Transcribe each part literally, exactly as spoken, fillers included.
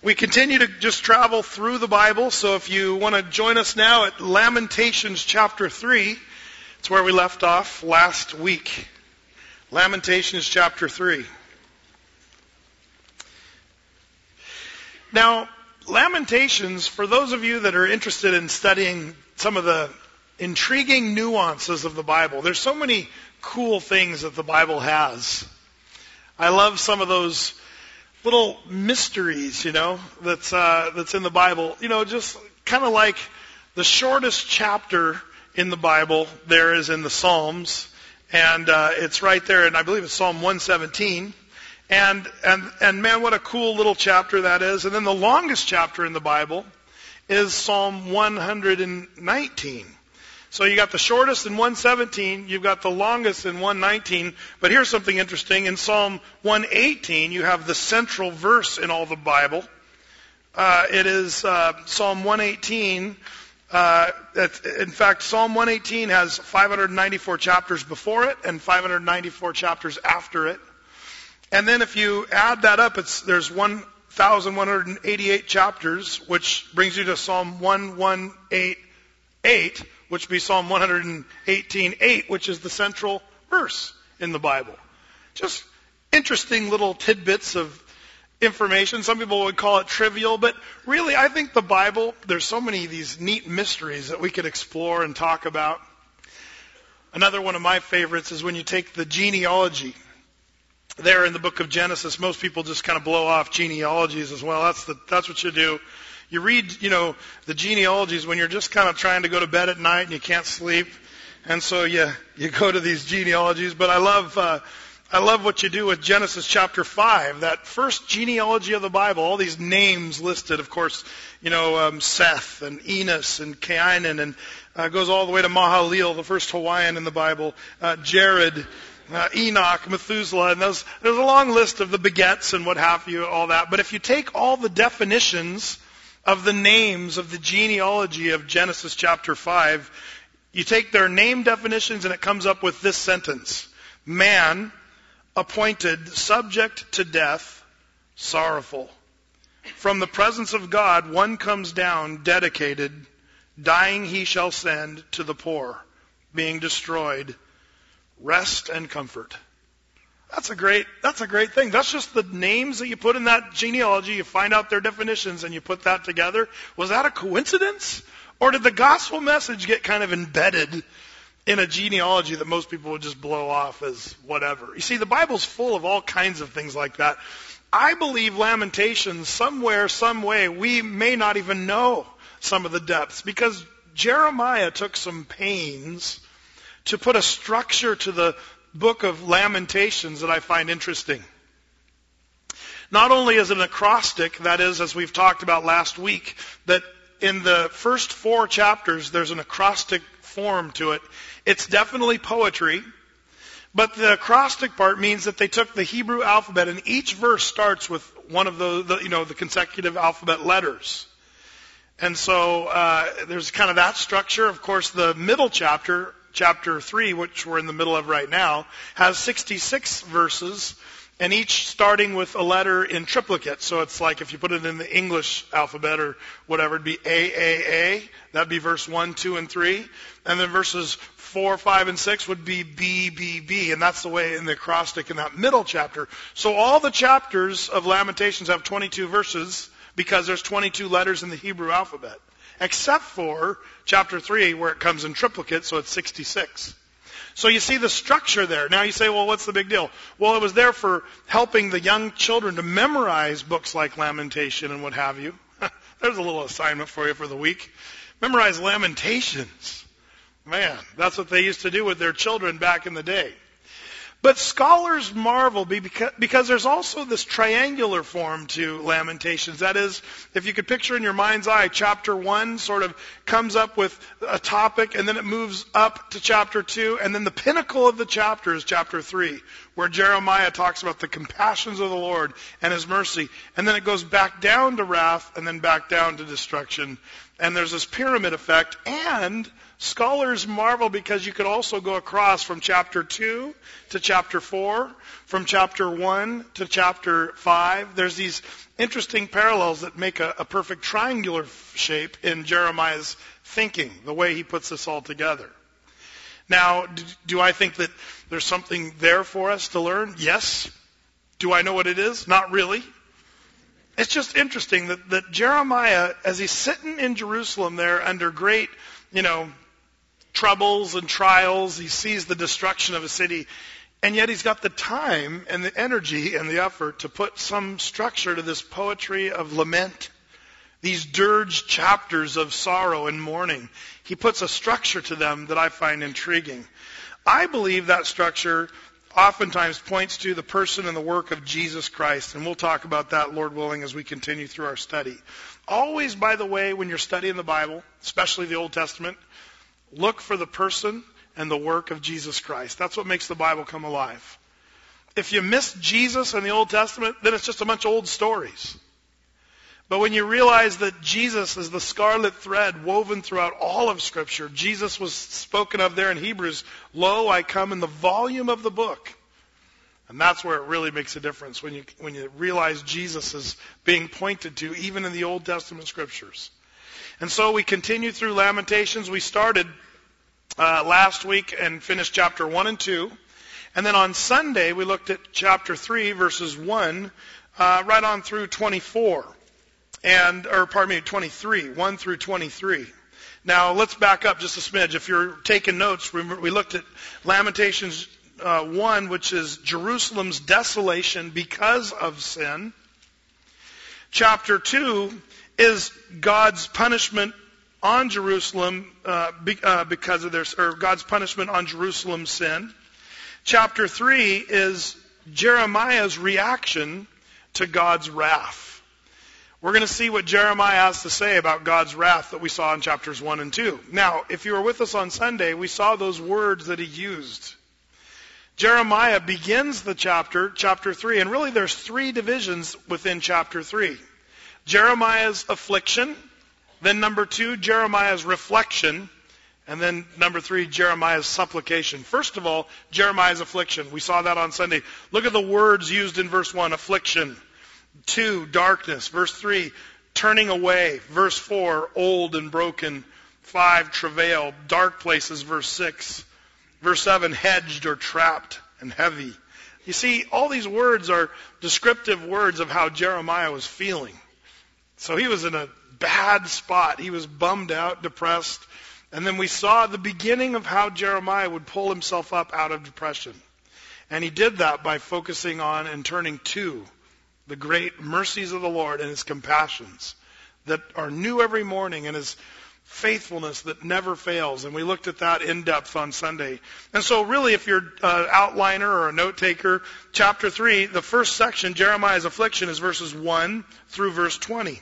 We continue to just travel through the Bible, so if you want to join us now at Lamentations chapter three, it's where we left off last week. Lamentations chapter three. Now, Lamentations, for those of you that are interested in studying some of the intriguing nuances of the Bible, there's so many cool things that the Bible has. I love some of those little mysteries, you know, that's uh, that's in the Bible. You know, just kind of like the shortest chapter in the Bible there is in the Psalms, and uh, it's right there, and I believe it's Psalm one seventeen. And and and man, what a cool little chapter that is. And then the longest chapter in the Bible is Psalm one nineteen. So you got the shortest in one seventeen, you've got the longest in one nineteen, but here's something interesting. In Psalm one eighteen, you have the central verse in all the Bible. Uh, it is uh, Psalm one eighteen. Uh, in fact, Psalm one eighteen has five hundred ninety-four chapters before it and five hundred ninety-four chapters after it. And then if you add that up, it's there's one thousand one hundred eighty-eight chapters, which brings you to Psalm one eighteen, which would be Psalm one eighteen eight, which is the central verse in the Bible. Just interesting little tidbits of information. Some people would call it trivial, but really I think the Bible, there's so many of these neat mysteries that we could explore and talk about. Another one of my favorites is when you take the genealogy. There in the book of Genesis, most people just kind of blow off genealogies as well. That's the that's what you do. You read, you know, the genealogies when you're just kind of trying to go to bed at night and you can't sleep, and so you you go to these genealogies. But I love uh, I love what you do with Genesis chapter five, that first genealogy of the Bible. All these names listed, of course, you know, um, Seth and Enos and Cainan, and uh, goes all the way to Mahalalel, the first Hawaiian in the Bible, uh, Jared. Uh, Enoch, Methuselah, and those, there's a long list of the begets and what have you, all that. But if you take all the definitions of the names of the genealogy of Genesis chapter five, you take their name definitions and it comes up with this sentence: man, appointed, subject to death, sorrowful. From the presence of God, one comes down, dedicated, dying he shall send to the poor, being destroyed, rest and comfort. That's a great, that's a great thing. That's just the names that you put in that genealogy. You find out their definitions and you put that together. Was that a coincidence? Or did the gospel message get kind of embedded in a genealogy that most people would just blow off as whatever? You see, the Bible's full of all kinds of things like that. I believe Lamentations, somewhere, some way, we may not even know some of the depths, because Jeremiah took some pains to put a structure to the book of Lamentations that I find interesting. Not only is it an acrostic, that is, as we've talked about last week, that in the first four chapters there's an acrostic form to it. It's definitely poetry, but the acrostic part means that they took the Hebrew alphabet, and each verse starts with one of the, the you know, the consecutive alphabet letters. And so uh, there's kind of that structure. Of course, the middle chapter, Chapter three, which we're in the middle of right now, has sixty-six verses, and each starting with a letter in triplicate. So it's like if you put it in the English alphabet or whatever, it'd be A, A, A. That'd be verse one, two, and three. And then verses four, five, and six would be B, B, B. And that's the way in the acrostic in that middle chapter. So all the chapters of Lamentations have twenty-two verses because there's twenty-two letters in the Hebrew alphabet. Except for chapter three, where it comes in triplicate, so it's sixty-six. So you see the structure there. Now you say, well, what's the big deal? Well, it was there for helping the young children to memorize books like Lamentation and what have you. There's a little assignment for you for the week. Memorize Lamentations. Man, that's what they used to do with their children back in the day. But scholars marvel because, because there's also this triangular form to Lamentations. That is, if you could picture in your mind's eye, chapter one sort of comes up with a topic, and then it moves up to chapter two, and then the pinnacle of the chapter is chapter three, where Jeremiah talks about the compassions of the Lord and His mercy. And then it goes back down to wrath, and then back down to destruction. And there's this pyramid effect, and scholars marvel because you could also go across from chapter two to chapter four, from chapter one to chapter five. There's these interesting parallels that make a, a perfect triangular shape in Jeremiah's thinking, the way he puts this all together. Now, do I think that there's something there for us to learn? Yes. Do I know what it is? Not really. It's just interesting that, that Jeremiah, as he's sitting in Jerusalem there under great, you know, troubles and trials, he sees the destruction of a city, and yet he's got the time and the energy and the effort to put some structure to this poetry of lament, these dirge chapters of sorrow and mourning. He puts a structure to them that I find intriguing. I believe that structure oftentimes points to the person and the work of Jesus Christ. And we'll talk about that, Lord willing, as we continue through our study. Always, by the way, when you're studying the Bible, especially the Old Testament, look for the person and the work of Jesus Christ. That's what makes the Bible come alive. If you miss Jesus in the Old Testament, then it's just a bunch of old stories. But when you realize that Jesus is the scarlet thread woven throughout all of Scripture, Jesus was spoken of there in Hebrews, lo, I come in the volume of the book. And that's where it really makes a difference, when you when you realize Jesus is being pointed to, even in the Old Testament Scriptures. And so we continue through Lamentations. We started uh, last week and finished chapter one and two. And then on Sunday, we looked at chapter three, verses one, uh, right on through twenty-four. And, or pardon me, twenty-three, one through twenty-three. Now, let's back up just a smidge. If you're taking notes, remember, we looked at Lamentations uh, one, which is Jerusalem's desolation because of sin. Chapter two is God's punishment on Jerusalem uh, be, uh, because of their, or God's punishment on Jerusalem's sin. Chapter three is Jeremiah's reaction to God's wrath. We're going to see what Jeremiah has to say about God's wrath that we saw in chapters one and two. Now, if you were with us on Sunday, we saw those words that he used. Jeremiah begins the chapter, chapter three, and really there's three divisions within chapter three. Jeremiah's affliction, then number two, Jeremiah's reflection, and then number three, Jeremiah's supplication. First of all, Jeremiah's affliction. We saw that on Sunday. Look at the words used in verse one, affliction. Two, darkness. Verse three, turning away. Verse four, old and broken. Five, travail. Dark places. Verse six. Verse seven, hedged or trapped and heavy. You see, all these words are descriptive words of how Jeremiah was feeling. So he was in a bad spot. He was bummed out, depressed. And then we saw the beginning of how Jeremiah would pull himself up out of depression. And he did that by focusing on and turning to the great mercies of the Lord and his compassions that are new every morning, and his faithfulness that never fails. And we looked at that in depth on Sunday. And so really, if you're an outliner or a note taker, chapter three, the first section, Jeremiah's affliction, is verses one through verse twenty.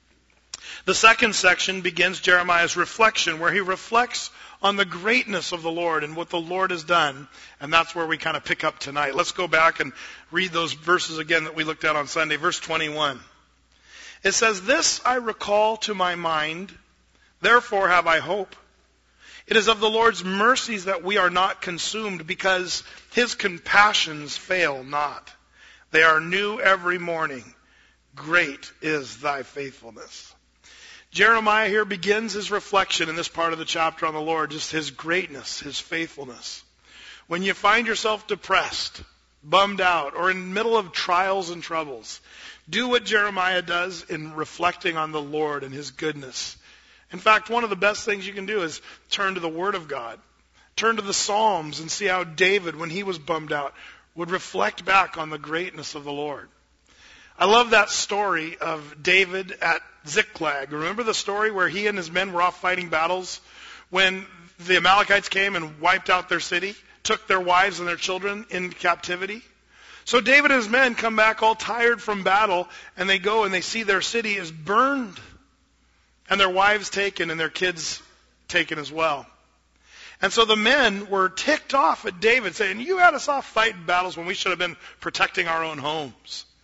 The second section begins Jeremiah's reflection, where he reflects on the greatness of the Lord and what the Lord has done. And that's where we kind of pick up tonight. Let's go back and read those verses again that we looked at on Sunday. Verse twenty-one. It says, "This I recall to my mind, therefore have I hope. It is of the Lord's mercies that we are not consumed, because his compassions fail not. They are new every morning. Great is thy faithfulness." Jeremiah here begins his reflection in this part of the chapter on the Lord, just his greatness, his faithfulness. When you find yourself depressed, bummed out, or in the middle of trials and troubles, do what Jeremiah does in reflecting on the Lord and his goodness. In fact, one of the best things you can do is turn to the Word of God. Turn to the Psalms and see how David, when he was bummed out, would reflect back on the greatness of the Lord. I love that story of David at Ziklag. Remember the story where he and his men were off fighting battles when the Amalekites came and wiped out their city, took their wives and their children in captivity? So David and his men come back all tired from battle, and they go and they see their city is burned, and their wives taken and their kids taken as well. And so the men were ticked off at David, saying, "You had us off fighting battles when we should have been protecting our own homes."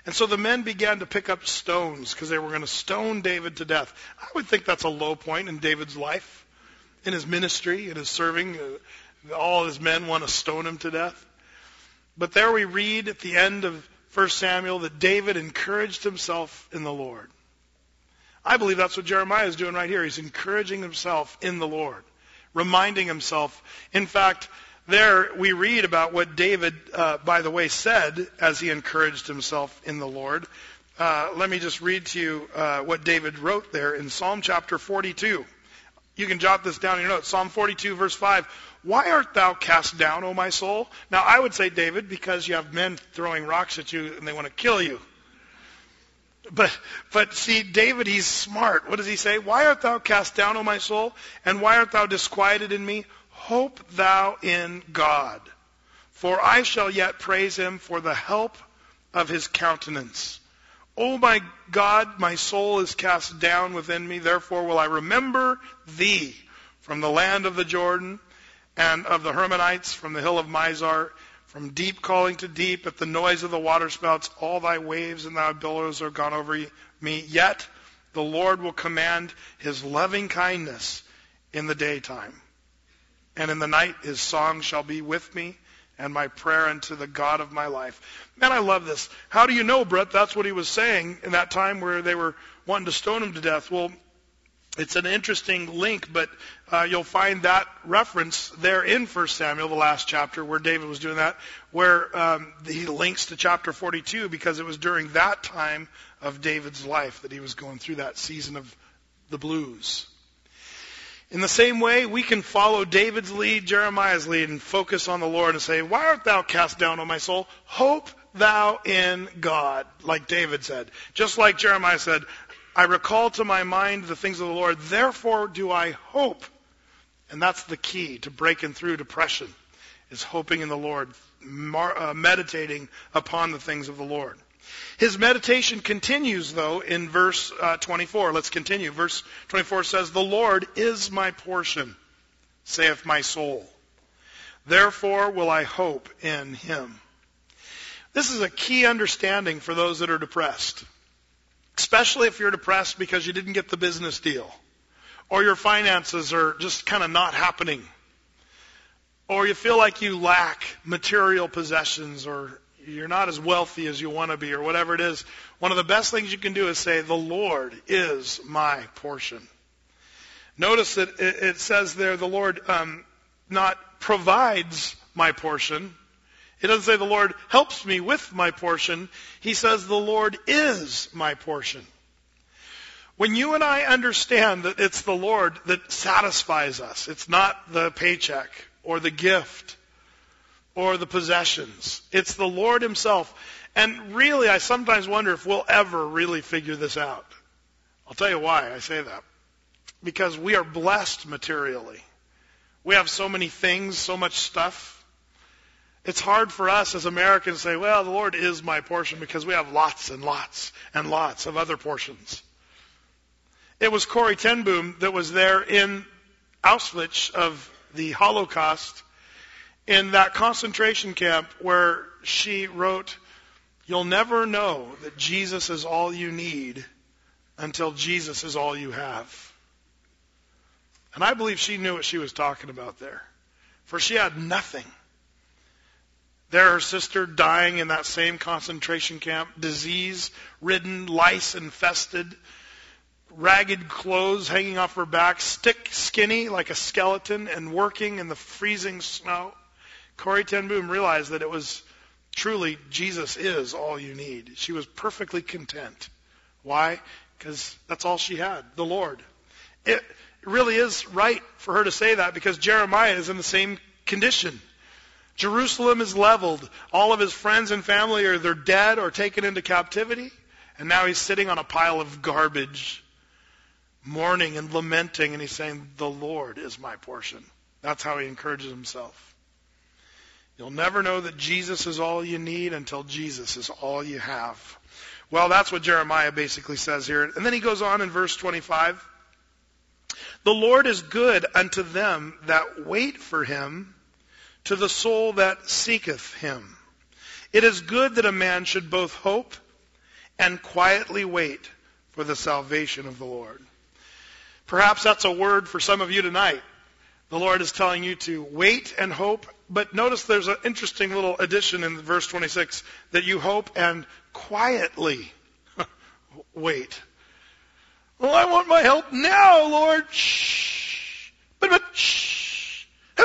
And so the men began to pick up stones because they were going to stone David to death. I would think that's a low point in David's life, in his ministry, in his serving. All his men want to stone him to death. But there we read at the end of First Samuel that David encouraged himself in the Lord. I believe that's what Jeremiah is doing right here. He's encouraging himself in the Lord, reminding himself. In fact, there we read about what David, uh, by the way, said as he encouraged himself in the Lord. Uh, let me just read to you uh, what David wrote there in Psalm chapter forty-two. You can jot this down in your notes. Psalm forty-two, verse five. Why art thou cast down, O my soul? Now, I would say, David, because you have men throwing rocks at you and they want to kill you. But, but see, David, he's smart. What does he say? Why art thou cast down, O my soul? And why art thou disquieted in me? Hope thou in God, for I shall yet praise him for the help of his countenance. O my God, my soul is cast down within me, therefore will I remember thee from the land of the Jordan and of the Hermonites, from the hill of Mizar, from deep calling to deep, at the noise of the waterspouts, all thy waves and thy billows are gone over me. Yet the Lord will command his loving kindness in the daytime. And in the night his song shall be with me, and my prayer unto the God of my life. Man, I love this. How do you know, Brett, that's what he was saying in that time where they were wanting to stone him to death? Well, it's an interesting link, but uh, you'll find that reference there in First Samuel, the last chapter, where David was doing that, where um, he links to chapter forty-two, because it was during that time of David's life that he was going through that season of the blues. In the same way, we can follow David's lead, Jeremiah's lead, and focus on the Lord and say, why art thou cast down, O my soul? Hope thou in God, like David said. Just like Jeremiah said, I recall to my mind the things of the Lord, therefore do I hope. And that's the key to breaking through depression, is hoping in the Lord, mar- uh, meditating upon the things of the Lord. His meditation continues, though, in verse uh, twenty-four. Let's continue. Verse twenty-four says, the Lord is my portion, saith my soul. Therefore will I hope in him. This is a key understanding for those that are depressed. Especially if you're depressed because you didn't get the business deal. Or your finances are just kind of not happening. Or you feel like you lack material possessions, or you're not as wealthy as you want to be, or whatever it is. One of the best things you can do is say, the Lord is my portion. Notice that it says there, the Lord um, not provides my portion. It doesn't say the Lord helps me with my portion. He says the Lord is my portion. When you and I understand that it's the Lord that satisfies us, it's not the paycheck or the gift or the possessions. It's the Lord himself. And really, I sometimes wonder if we'll ever really figure this out. I'll tell you why I say that. Because we are blessed materially. We have so many things, so much stuff. It's hard for us as Americans to say, well, the Lord is my portion, because we have lots and lots and lots of other portions. It was Corrie ten Boom that was there in Auschwitz of the Holocaust, in that concentration camp, where she wrote, you'll never know that Jesus is all you need until Jesus is all you have. And I believe she knew what she was talking about there. For she had nothing. There, her sister dying in that same concentration camp, disease-ridden, lice-infested, ragged clothes hanging off her back, stick skinny like a skeleton, and working in the freezing snow. Corrie ten Boom realized that it was truly, Jesus is all you need. She was perfectly content. Why? Because that's all she had, the Lord. It really is right for her to say that, because Jeremiah is in the same condition. Jerusalem is leveled. All of his friends and family are either dead or taken into captivity. And now he's sitting on a pile of garbage, mourning and lamenting, and he's saying, the Lord is my portion. That's how he encourages himself. You'll never know that Jesus is all you need until Jesus is all you have. Well, that's what Jeremiah basically says here. And then he goes on in verse twenty-five. The Lord is good unto them that wait for him, to the soul that seeketh him. It is good that a man should both hope and quietly wait for the salvation of the Lord. Perhaps that's a word for some of you tonight. The Lord is telling you to wait and hope. But notice there's an interesting little addition in verse twenty-six, that you hope and quietly wait. Well, I want my help now, Lord. Shh. But, but, shh.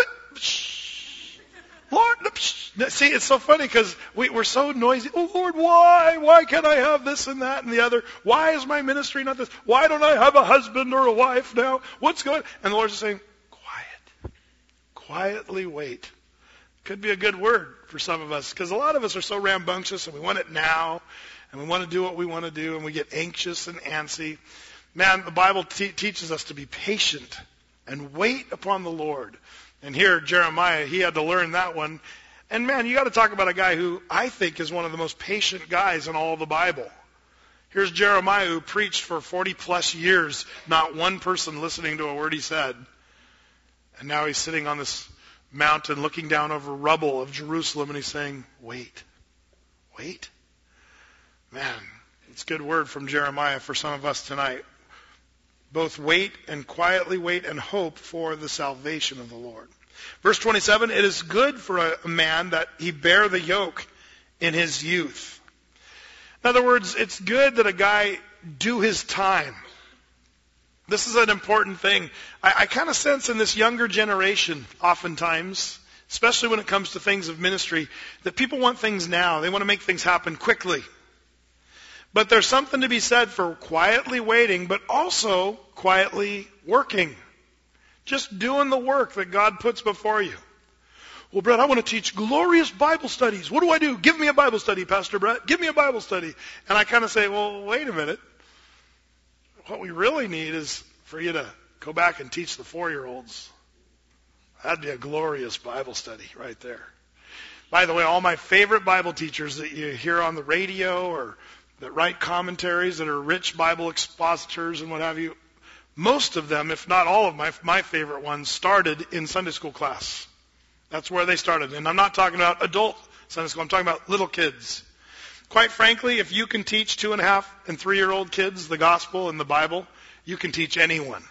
Shh. Lord, shh. See, it's so funny because we, we're so noisy. Oh, Lord, why? Why can't I have this and that and the other? Why is my ministry not this? Why don't I have a husband or a wife now? What's going on? And the Lord's just saying, quiet. Quietly wait. Could be a good word for some of us, because a lot of us are so rambunctious and we want it now, and we want to do what we want to do, and we get anxious and antsy. Man, the Bible te- teaches us to be patient and wait upon the Lord. And here, Jeremiah, he had to learn that one. And man, you got to talk about a guy who I think is one of the most patient guys in all of the Bible. Here's Jeremiah, who preached for forty plus years, not one person listening to a word he said. And now he's sitting on this mountain looking down over rubble of Jerusalem, and he's saying, wait, wait. Man, it's a good word from Jeremiah for some of us tonight. Both wait and quietly wait and hope for the salvation of the Lord. Verse twenty-seven, it is good for a man that he bear the yoke in his youth. In other words, it's good that a guy do his time. This is an important thing. I, I kind of sense in this younger generation, oftentimes, especially when it comes to things of ministry, that people want things now. They want to make things happen quickly. But there's something to be said for quietly waiting, but also quietly working. Just doing the work that God puts before you. Well, Brett, I want to teach glorious Bible studies. What do I do? Give me a Bible study, Pastor Brett. Give me a Bible study. And I kind of say, well, wait a minute. What we really need is for you to go back and teach the four-year-olds. That'd be a glorious Bible study right there. By the way, all my favorite Bible teachers that you hear on the radio or that write commentaries, that are rich Bible expositors and what have you, most of them, if not all of my my favorite ones, started in Sunday school class. That's where they started. And I'm not talking about adult Sunday school. I'm talking about little kids. Quite frankly, if you can teach two and a half and three-year-old kids the gospel and the Bible, you can teach anyone.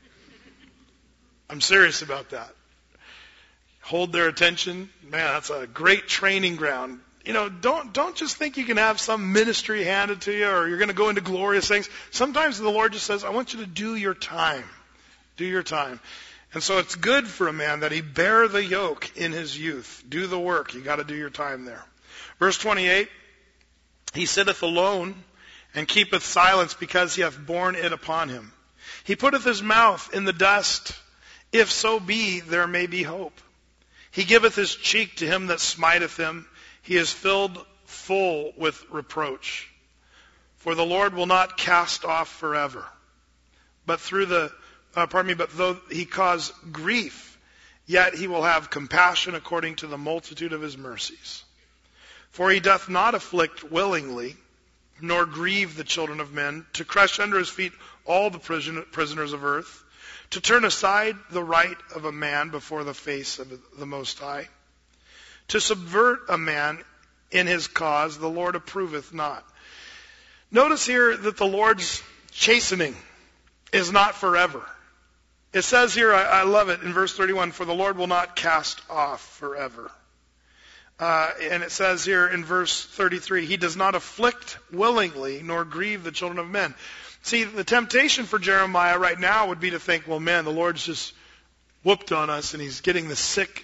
I'm serious about that. Hold their attention. Man, that's a great training ground. You know, don't don't just think you can have some ministry handed to you or you're going to go into glorious things. Sometimes the Lord just says, I want you to do your time. Do your time. And so it's good for a man that he bear the yoke in his youth. Do the work. You got to do your time there. Verse twenty-eight, he sitteth alone and keepeth silence because he hath borne it upon him. He putteth his mouth in the dust, if so be there may be hope. He giveth his cheek to him that smiteth him. He is filled full with reproach. For the Lord will not cast off forever. But through the, uh, pardon me, but though he cause grief, yet he will have compassion according to the multitude of his mercies. For he doth not afflict willingly, nor grieve the children of men, to crush under his feet all the prison, prisoners of earth, to turn aside the right of a man before the face of the Most High. To subvert a man in his cause, the Lord approveth not. Notice here that the Lord's chastening is not forever. It says here, I, I love it, in verse thirty-one, for the Lord will not cast off forever. Uh, and it says here in verse thirty-three, he does not afflict willingly, nor grieve the children of men. See, the temptation for Jeremiah right now would be to think, well, man, the Lord's just whooped on us, and he's getting the sick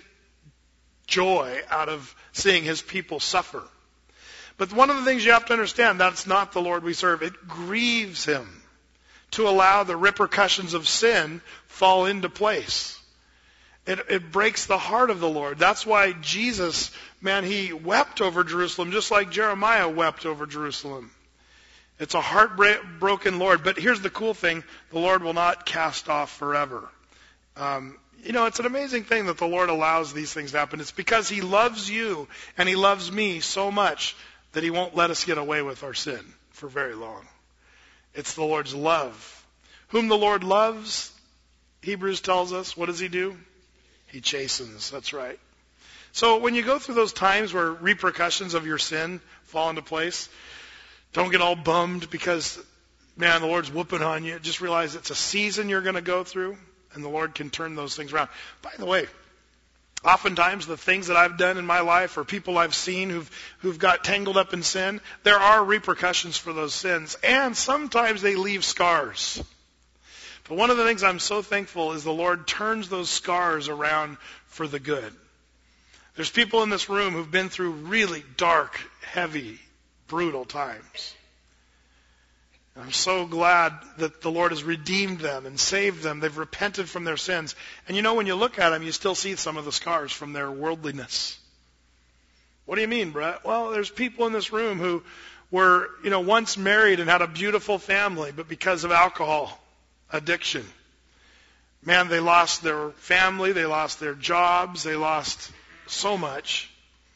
joy out of seeing his people suffer. But one of the things you have to understand, that's not the Lord we serve. It grieves him to allow the repercussions of sin fall into place. It, it breaks the heart of the Lord. That's why Jesus, man, he wept over Jerusalem just like Jeremiah wept over Jerusalem. It's a heartbroken Lord. But here's the cool thing. The Lord will not cast off forever. Um, you know, it's an amazing thing that the Lord allows these things to happen. It's because he loves you and he loves me so much that he won't let us get away with our sin for very long. It's the Lord's love. Whom the Lord loves, Hebrews tells us, what does he do? He chastens. That's right. So when you go through those times where repercussions of your sin fall into place, Don't get all bummed because, man, the Lord's whooping on you. Just realize it's a season you're going to go through, and the Lord can turn those things around. By the way, oftentimes the things that I've done in my life or people I've seen who've, who've got tangled up in sin, there are repercussions for those sins, and sometimes they leave scars. But one of the things I'm so thankful is the Lord turns those scars around for the good. There's people in this room who've been through really dark, heavy, brutal times. And I'm so glad that the Lord has redeemed them and saved them. They've repented from their sins. And you know, when you look at them, you still see some of the scars from their worldliness. What do you mean, Brett? Well, there's people in this room who were, you know, once married and had a beautiful family, but because of alcohol addiction, man, they lost their family, they lost their jobs, they lost so much.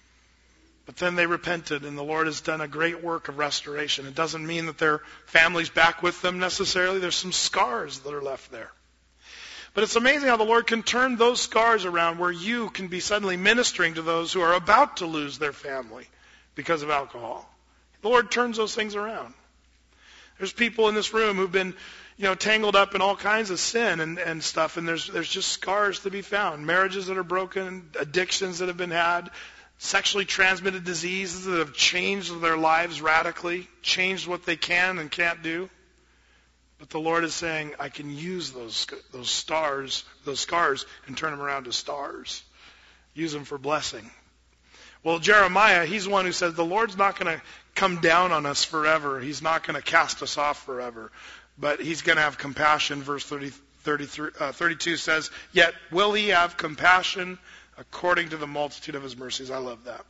But then they repented, and the Lord has done a great work of restoration. It doesn't mean that their family's back with them necessarily. There's some scars that are left there. But it's amazing how the Lord can turn those scars around where you can be suddenly ministering to those who are about to lose their family because of alcohol. The Lord turns those things around. There's people in this room who've been, you know, tangled up in all kinds of sin and, and stuff, and there's there's just scars to be found. Marriages that are broken, addictions that have been had, sexually transmitted diseases that have changed their lives radically, changed what they can and can't do. But the Lord is saying, I can use those those stars, those scars, and turn them around to stars. Use them for blessing. Well, Jeremiah, he's the one who says the Lord's not going to come down on us forever. He's not going to cast us off forever. But he's going to have compassion. Verse thirty, thirty-three, uh, thirty-two says, yet will he have compassion according to the multitude of his mercies. I love that.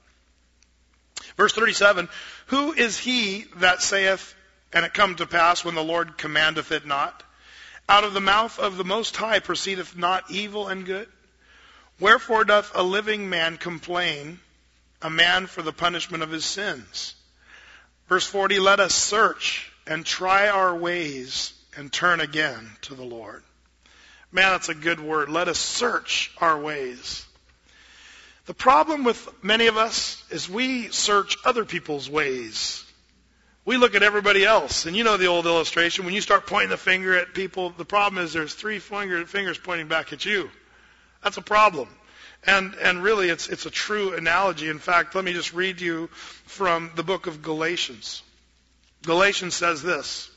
Verse thirty-seven, who is he that saith, and it come to pass when the Lord commandeth it not? Out of the mouth of the Most High proceedeth not evil and good? Wherefore doth a living man complain, a man for the punishment of his sins? Verse forty, let us search and try our ways and turn again to the Lord. Man, that's a good word. Let us search our ways. The problem with many of us is we search other people's ways. We look at everybody else. And you know the old illustration. When you start pointing the finger at people, the problem is there's three finger, fingers pointing back at you. That's a problem. And and really, it's it's a true analogy. In fact, let me just read you from the book of Galatians. Galatians says this.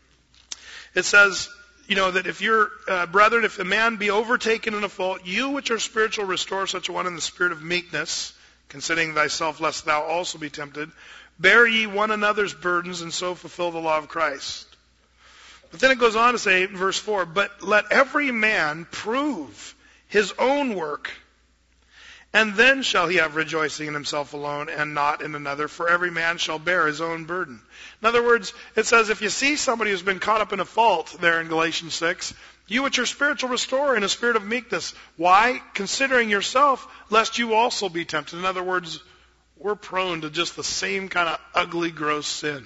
It says, you know, that if you're, uh, brethren, if a man be overtaken in a fault, you which are spiritual restore such a one in the spirit of meekness, considering thyself lest thou also be tempted. Bear ye one another's burdens, and so fulfill the law of Christ. But then it goes on to say, in verse four, but let every man prove his own work, and then shall he have rejoicing in himself alone and not in another, for every man shall bear his own burden. In other words, it says if you see somebody who's been caught up in a fault there in Galatians six, you which are spiritual restore in a spirit of meekness. Why? Considering yourself, lest you also be tempted. In other words, we're prone to just the same kind of ugly, gross sin.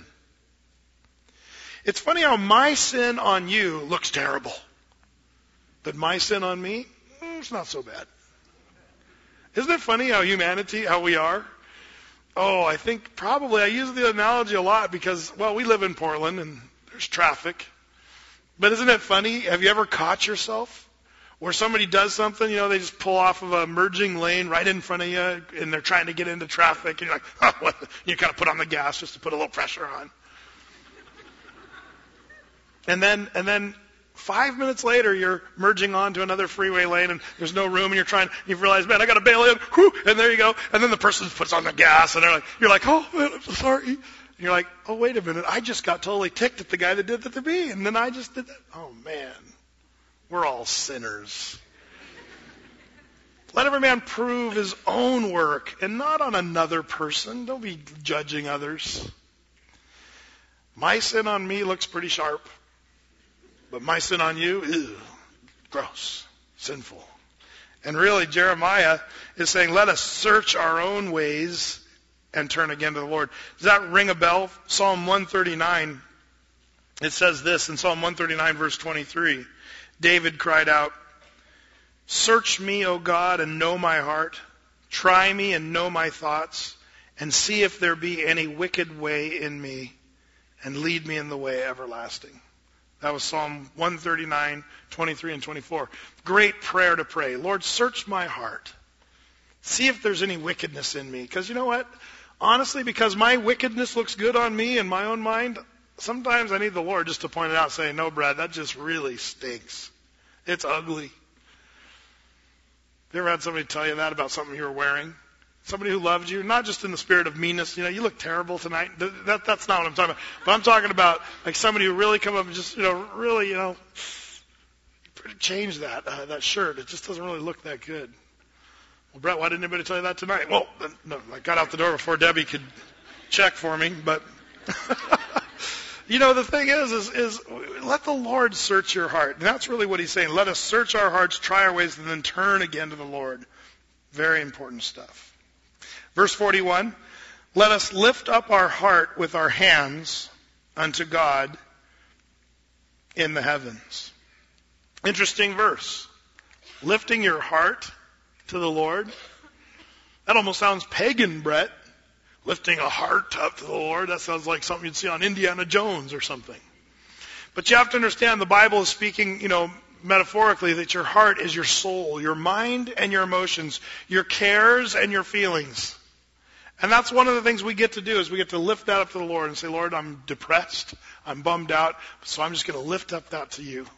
It's funny how my sin on you looks terrible. But my sin on me, it's not so bad. Isn't it funny how humanity, how we are? Oh, I think probably I use the analogy a lot because, well, we live in Portland and there's traffic. But isn't it funny? Have you ever caught yourself where somebody does something, you know, they just pull off of a merging lane right in front of you and they're trying to get into traffic and you're like, oh, what? You kind of put on the gas just to put a little pressure on. And then, and then, Five minutes later, you're merging onto another freeway lane and there's no room and you're trying, you realize, man, I got to bail in, whew, and there you go. And then the person puts on the gas and they're like, you're like, oh, man, I'm so sorry. And you're like, oh, wait a minute, I just got totally ticked at the guy that did that to me. And then I just did that. Oh, man, we're all sinners. Let every man prove his own work and not on another person. Don't be judging others. My sin on me looks pretty sharp. But my sin on you, ew, gross, sinful. And really, Jeremiah is saying, let us search our own ways and turn again to the Lord. Does that ring a bell? Psalm one thirty-nine, it says this in Psalm one thirty-nine, verse twenty-three. David cried out, search me, O God, and know my heart. Try me and know my thoughts, and see if there be any wicked way in me, and lead me in the way everlasting. That was Psalm one thirty-nine, twenty-three and twenty-four. Great prayer to pray. Lord, search my heart. See if there's any wickedness in me. Because you know what? Honestly, because my wickedness looks good on me in my own mind, sometimes I need the Lord just to point it out, saying, no, Brad, that just really stinks. It's ugly. You ever had somebody tell you that about something you were wearing? Somebody who loved you, not just in the spirit of meanness, you know, you look terrible tonight. That, that's not what I'm talking about. But I'm talking about like somebody who really come up and just, you know, really, you know, change that, uh, that shirt. It just doesn't really look that good. Well, Brett, why didn't anybody tell you that tonight? Well, no, I got out the door before Debbie could check for me, but you know, the thing is, is, is let the Lord search your heart. And that's really what he's saying. Let us search our hearts, try our ways, and then turn again to the Lord. Very important stuff. Verse forty-one, let us lift up our heart with our hands unto God in the heavens. Interesting verse. Lifting your heart to the Lord. That almost sounds pagan, Brett. Lifting a heart up to the Lord. That sounds like something you'd see on Indiana Jones or something. But you have to understand the Bible is speaking, you know, metaphorically that your heart is your soul, your mind and your emotions, your cares and your feelings. And that's one of the things we get to do is we get to lift that up to the Lord and say, Lord, I'm depressed. I'm bummed out. So I'm just going to lift up that to you.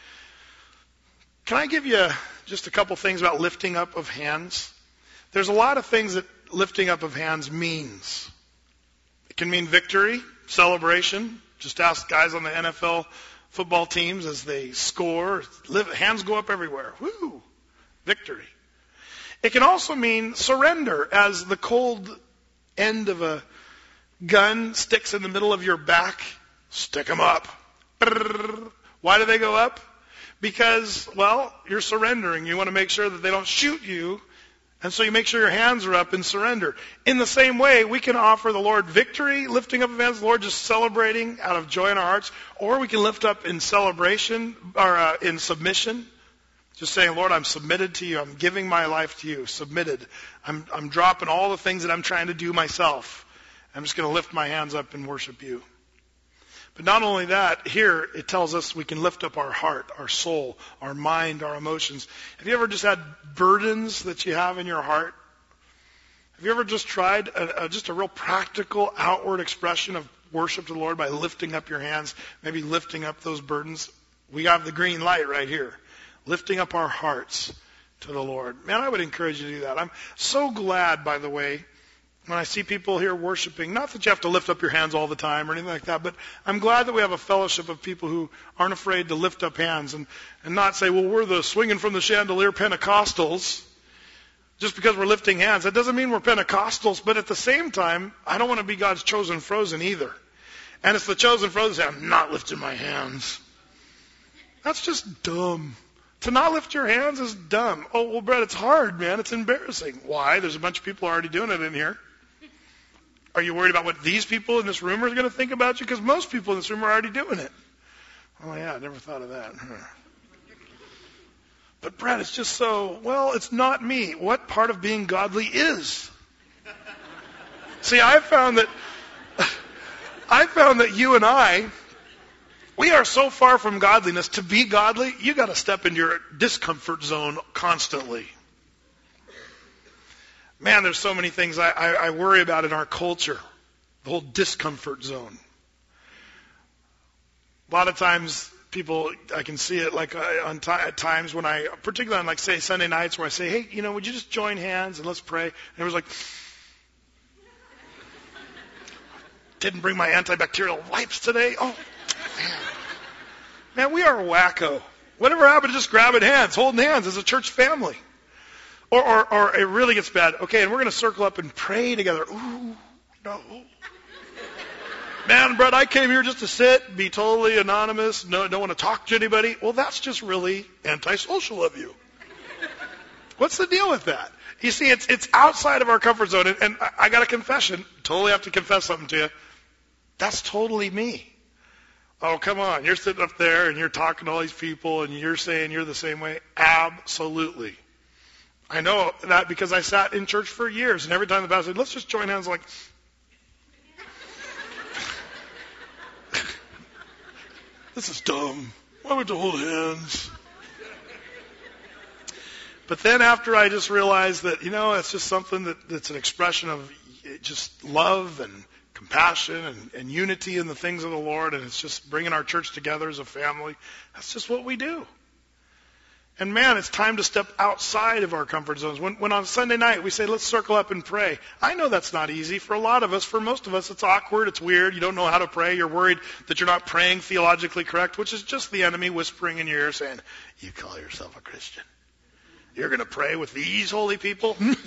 Can I give you just a couple things about lifting up of hands? There's a lot of things that lifting up of hands means. It can mean victory, celebration. Just ask guys on the N F L football teams as they score. Hands go up everywhere. Woo! Victory. It can also mean surrender, as the cold end of a gun sticks in the middle of your back. Stick them up. Why do they go up? Because, well, you're surrendering. You want to make sure that they don't shoot you. And so you make sure your hands are up in surrender. In the same way, we can offer the Lord victory, lifting up of hands, the Lord just celebrating out of joy in our hearts. Or we can lift up in celebration, or uh, in submission. Just saying, Lord, I'm submitted to you. I'm giving my life to you. Submitted. I'm, I'm dropping all the things that I'm trying to do myself. I'm just going to lift my hands up and worship you. But not only that, here it tells us we can lift up our heart, our soul, our mind, our emotions. Have you ever just had burdens that you have in your heart? Have you ever just tried a, a, just a real practical outward expression of worship to the Lord by lifting up your hands, maybe lifting up those burdens? We have the green light right here. Lifting up our hearts to the Lord. Man, I would encourage you to do that. I'm so glad, by the way, when I see people here worshiping, not that you have to lift up your hands all the time or anything like that, but I'm glad that we have a fellowship of people who aren't afraid to lift up hands and, and not say, well, we're the swinging from the chandelier Pentecostals just because we're lifting hands. That doesn't mean we're Pentecostals, but at the same time, I don't want to be God's chosen frozen either. And it's the chosen frozen say, I'm not lifting my hands. That's just dumb. To not lift your hands is dumb. Oh, well, Brett, it's hard, man. It's embarrassing. Why? There's a bunch of people already doing it in here. Are you worried about what these people in this room are going to think about you? Because most people in this room are already doing it. Oh, yeah, I never thought of that. But, Brett, it's just so, well, it's not me. What part of being godly is? See, I found that, I found that you and I, we are so far from godliness. To be godly, you got to step into your discomfort zone constantly. Man, there's so many things I, I, I worry about in our culture. The whole discomfort zone. A lot of times, people, I can see it like uh, on t- at times when I, particularly on like say Sunday nights, where I say, hey, you know, would you just join hands and let's pray? And it was like, didn't bring my antibacterial wipes today. Oh, man. Man, we are wacko. Whatever happened to just grabbing hands, holding hands as a church family? Or, or, or it really gets bad. Okay, and we're going to circle up and pray together. Ooh, no. Man, Brett, I came here just to sit, be totally anonymous, no, don't want to talk to anybody. Well, that's just really antisocial of you. What's the deal with that? You see, it's it's outside of our comfort zone. And, and I, I got a confession. Totally have to confess something to you. That's totally me. Oh, come on. You're sitting up there and you're talking to all these people and you're saying you're the same way. Absolutely. I know that because I sat in church for years, and every time the pastor said, let's just join hands, like, This is dumb. Why would you hold hands? But then after I just realized that, you know, it's just something that, that's an expression of just love and compassion and, and unity in the things of the Lord, and it's just bringing our church together as a family. That's just what we do. And man, it's time to step outside of our comfort zones. When, when on Sunday night we say, let's circle up and pray. I know that's not easy for a lot of us. For most of us, it's awkward, it's weird. You don't know how to pray. You're worried that you're not praying theologically correct, which is just the enemy whispering in your ear saying, you call yourself a Christian. You're going to pray with these holy people? and,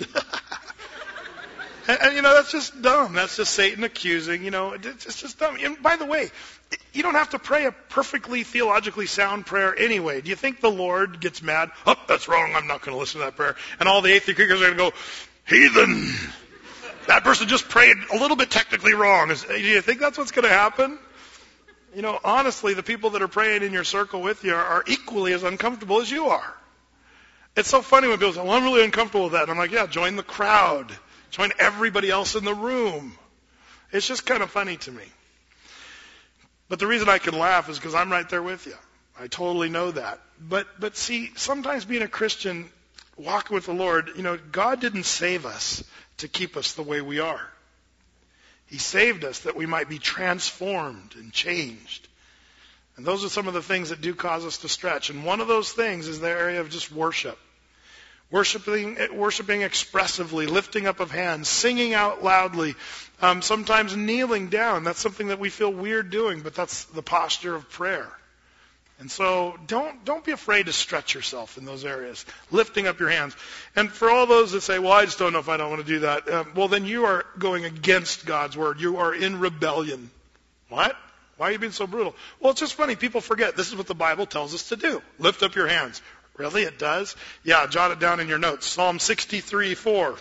and, you know, that's just dumb. That's just Satan accusing, you know, it's, it's just dumb. And by the way, you don't have to pray a perfectly theologically sound prayer anyway. Do you think the Lord gets mad? Oh, that's wrong. I'm not going to listen to that prayer. And all the atheist Greekers are going to go, heathen. That person just prayed a little bit technically wrong. Is, do you think that's what's going to happen? You know, honestly, the people that are praying in your circle with you are, are equally as uncomfortable as you are. It's so funny when people say, well, I'm really uncomfortable with that. And I'm like, yeah, join the crowd. Join everybody else in the room. It's just kind of funny to me. But the reason I can laugh is because I'm right there with you. I totally know that. But but see, sometimes being a Christian, walking with the Lord, you know, God didn't save us to keep us the way we are. He saved us that we might be transformed and changed. And those are some of the things that do cause us to stretch. And one of those things is the area of just worship. Worshiping, worshiping expressively, lifting up of hands, singing out loudly, um, sometimes kneeling down. That's something that we feel weird doing, but that's the posture of prayer. And so don't don't be afraid to stretch yourself in those areas, lifting up your hands. And for all those that say, well, I just don't know if I don't want to do that, um, well, then you are going against God's word. You are in rebellion. What? Why are you being so brutal? Well, it's just funny. People forget. This is what the Bible tells us to do. Lift up your hands. Really? It does? Yeah, jot it down in your notes. Psalm sixty-three four.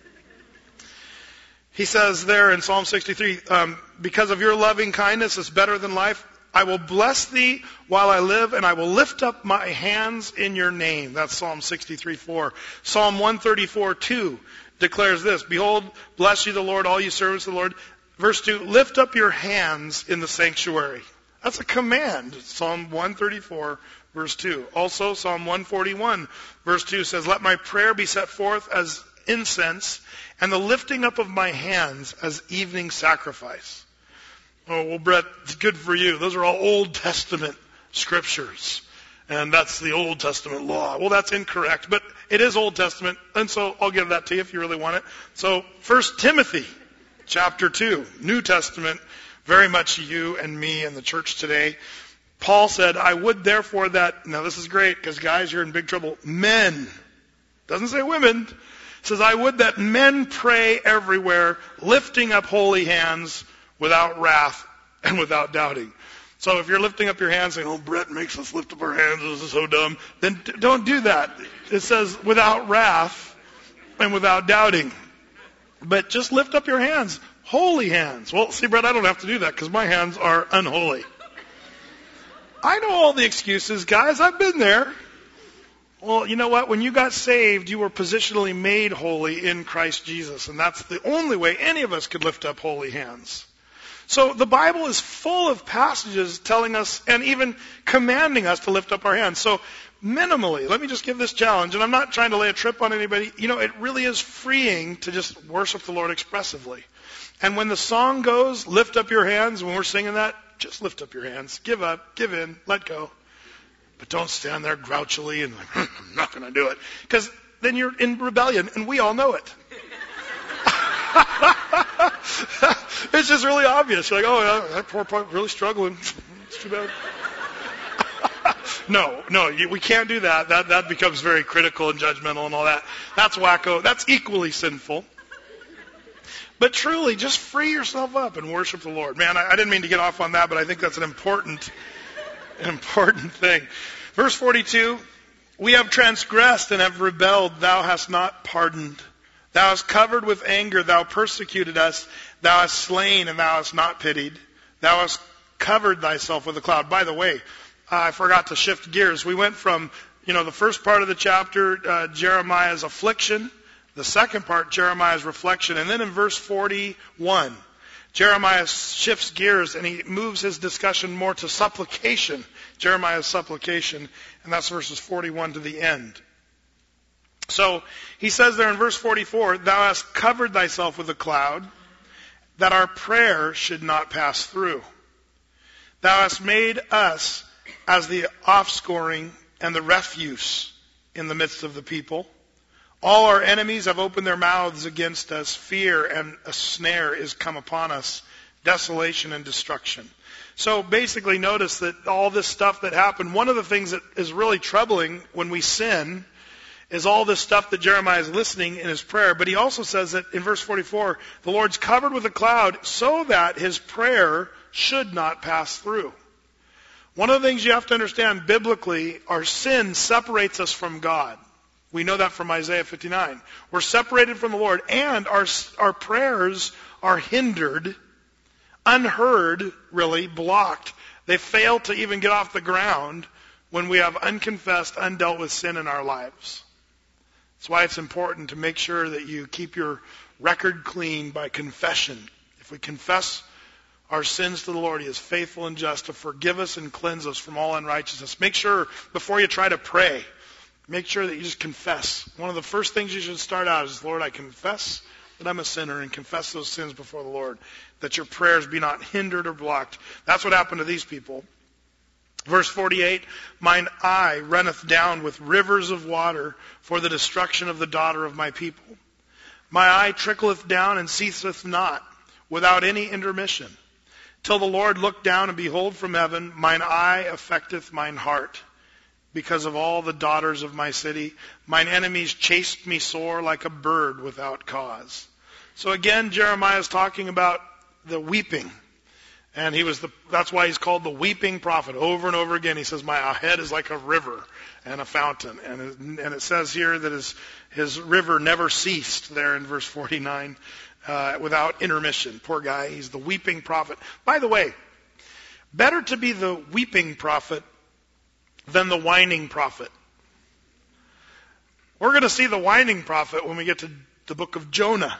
He says there in Psalm sixty-three, um, because of your loving kindness is better than life. I will bless thee while I live, and I will lift up my hands in your name. That's Psalm sixty-three four. Psalm one thirty-four two declares this. Behold, bless you the Lord, all you servants of the Lord. Verse two, lift up your hands in the sanctuary. That's a command. Psalm one thirty-four, verse two. Also, Psalm one forty-one, verse two says, let my prayer be set forth as incense, and the lifting up of my hands as evening sacrifice. Oh, well, Brett, it's good for you. Those are all Old Testament scriptures. And that's the Old Testament law. Well, that's incorrect, but it is Old Testament, and so I'll give that to you if you really want it. So, First Timothy chapter two, New Testament, very much you and me and the church today. Paul said, I would therefore that, now this is great because guys, you're in big trouble. Men, doesn't say women, says, I would that men pray everywhere, lifting up holy hands without wrath and without doubting. So if you're lifting up your hands saying, oh, Brett makes us lift up our hands, this is so dumb, then d- don't do that. It says without wrath and without doubting. But just lift up your hands, holy hands. Well, see, Brett, I don't have to do that because my hands are unholy. I know all the excuses, guys. I've been there. Well, you know what? When you got saved, you were positionally made holy in Christ Jesus. And that's the only way any of us could lift up holy hands. So the Bible is full of passages telling us and even commanding us to lift up our hands. So minimally, let me just give this challenge. And I'm not trying to lay a trip on anybody. You know, it really is freeing to just worship the Lord expressively. And when the song goes, lift up your hands, when we're singing that, just lift up your hands. Give up, give in, let go. But don't stand there grouchily and like, I'm not going to do it. Because then you're in rebellion, and we all know it. It's just really obvious. You're like, oh, yeah, that poor part really struggling. It's too bad. No, no, you, we can't do that. That that becomes very critical and judgmental and all that. That's wacko. That's equally sinful. But truly, just free yourself up and worship the Lord. Man, I, I didn't mean to get off on that, but I think that's an important, an important thing. Verse forty-two, we have transgressed and have rebelled. Thou hast not pardoned. Thou hast covered with anger. Thou persecuted us. Thou hast slain and thou hast not pitied. Thou hast covered thyself with a cloud. By the way, uh, I forgot to shift gears. We went from, you know, the first part of the chapter, uh, Jeremiah's affliction. The second part, Jeremiah's reflection. And then in verse forty-one, Jeremiah shifts gears and he moves his discussion more to supplication, Jeremiah's supplication, and that's verses forty-one to the end. So he says there in verse forty-four, thou hast covered thyself with a cloud, that our prayer should not pass through. Thou hast made us as the offscoring and the refuse in the midst of the people. All our enemies have opened their mouths against us. Fear and a snare is come upon us. Desolation and destruction. So basically notice that all this stuff that happened, one of the things that is really troubling when we sin is all this stuff that Jeremiah is listening in his prayer. But he also says that in verse forty-four, the Lord's covered with a cloud so that his prayer should not pass through. One of the things you have to understand biblically, our sin separates us from God. We know that from Isaiah fifty-nine. We're separated from the Lord, and our, our prayers are hindered, unheard, really, blocked. They fail to even get off the ground when we have unconfessed, undealt with sin in our lives. That's why it's important to make sure that you keep your record clean by confession. If we confess our sins to the Lord, He is faithful and just to forgive us and cleanse us from all unrighteousness. Make sure, before you try to pray, make sure that you just confess. One of the first things you should start out is, Lord, I confess that I'm a sinner, and confess those sins before the Lord, that your prayers be not hindered or blocked. That's what happened to these people. Verse forty-eight, mine eye runneth down with rivers of water for the destruction of the daughter of my people. My eye trickleth down and ceaseth not, without any intermission. Till the Lord look down and behold from heaven, mine eye affecteth mine heart. Because of all the daughters of my city, mine enemies chased me sore like a bird without cause. So again, Jeremiah is talking about the weeping. And he was the, that's why he's called the weeping prophet. Over and over again, he says, my head is like a river and a fountain. And it, and it says here that his, his river never ceased there in verse forty-nine uh, without intermission. Poor guy, he's the weeping prophet. By the way, better to be the weeping prophet than the whining prophet. We're going to see the whining prophet when we get to the book of Jonah.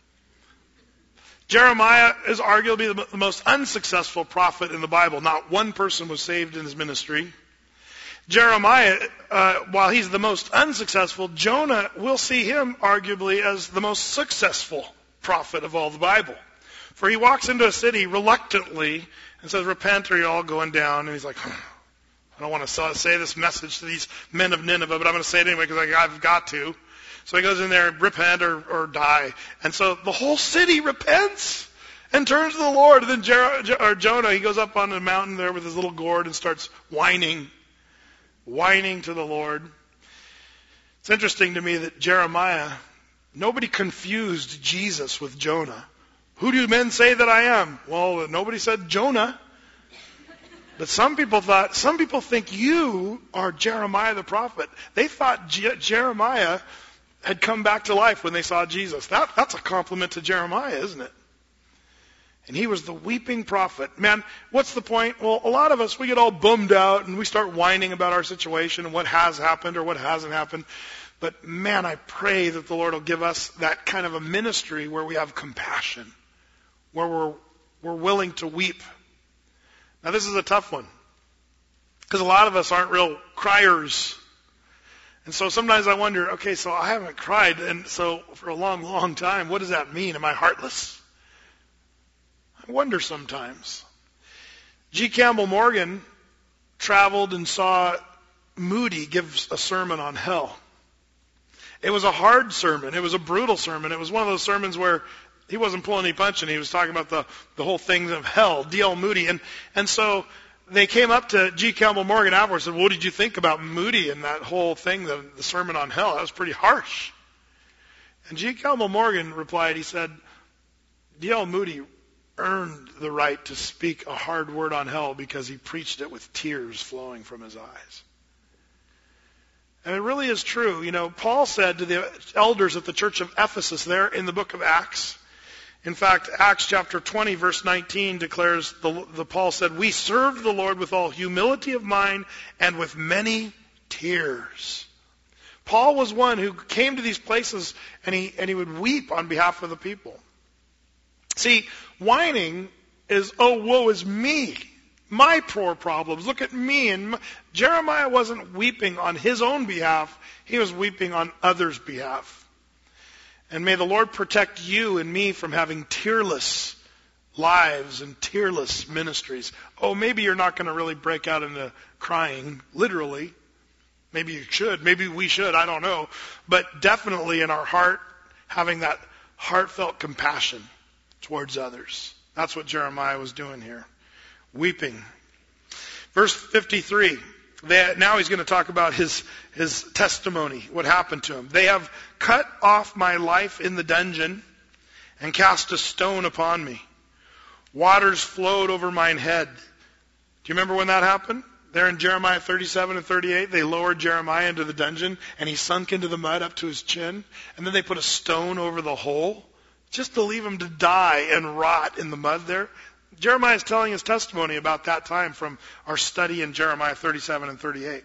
Jeremiah is arguably the most unsuccessful prophet in the Bible. Not one person was saved in his ministry. Jeremiah, uh, while he's the most unsuccessful, Jonah, we'll see him arguably as the most successful prophet of all the Bible. For he walks into a city reluctantly and says, repent or you're all going down. And he's like, I don't want to say this message to these men of Nineveh, but I'm going to say it anyway because I've got to. So he goes in there, repent or, or die. And so the whole city repents and turns to the Lord. And then Jer- or Jonah, he goes up on the mountain there with his little gourd and starts whining, whining to the Lord. It's interesting to me that Jeremiah, nobody confused Jesus with Jonah. Who do men say that I am? Well, nobody said Jonah. But some people thought, some people think you are Jeremiah the prophet. They thought Je- Jeremiah had come back to life when they saw Jesus. That, that's a compliment to Jeremiah, isn't it? And he was the weeping prophet. Man, what's the point? Well, a lot of us, we get all bummed out and we start whining about our situation and what has happened or what hasn't happened. But man, I pray that the Lord will give us that kind of a ministry where we have compassion, where we're, we're willing to weep. Now this is a tough one, because a lot of us aren't real criers. And so sometimes I wonder, okay, so I haven't cried, and so for a long, long time, what does that mean? Am I heartless? I wonder sometimes. G. Campbell Morgan traveled and saw Moody give a sermon on hell. It was a hard sermon. It was a brutal sermon. It was one of those sermons where he wasn't pulling any punch, and he was talking about the, the whole thing of hell, D L Moody. And, and so they came up to G. Campbell Morgan afterwards and said, what did you think about Moody and that whole thing, the, the sermon on hell? That was pretty harsh. And G. Campbell Morgan replied, he said, D L Moody earned the right to speak a hard word on hell because he preached it with tears flowing from his eyes. And it really is true. You know, Paul said to the elders at the church of Ephesus there in the book of Acts, in fact, Acts chapter twenty, verse nineteen declares, the, the Paul said, we served the Lord with all humility of mind and with many tears. Paul was one who came to these places and he, and he would weep on behalf of the people. See, whining is, oh, woe is me. My poor problems. Look at me. And my... Jeremiah wasn't weeping on his own behalf. He was weeping on others' behalf. And may the Lord protect you and me from having tearless lives and tearless ministries. Oh, maybe you're not going to really break out into crying, literally. Maybe you should. Maybe we should. I don't know. But definitely in our heart, having that heartfelt compassion towards others. That's what Jeremiah was doing here. Weeping. Verse fifty-three. They, now he's going to talk about his, his testimony, what happened to him. They have cut off my life in the dungeon and cast a stone upon me. Waters flowed over mine head. Do you remember when that happened? There in Jeremiah thirty-seven and thirty-eight, they lowered Jeremiah into the dungeon and he sunk into the mud up to his chin. And then they put a stone over the hole just to leave him to die and rot in the mud there. Jeremiah is telling his testimony about that time from our study in Jeremiah thirty-seven and thirty-eight.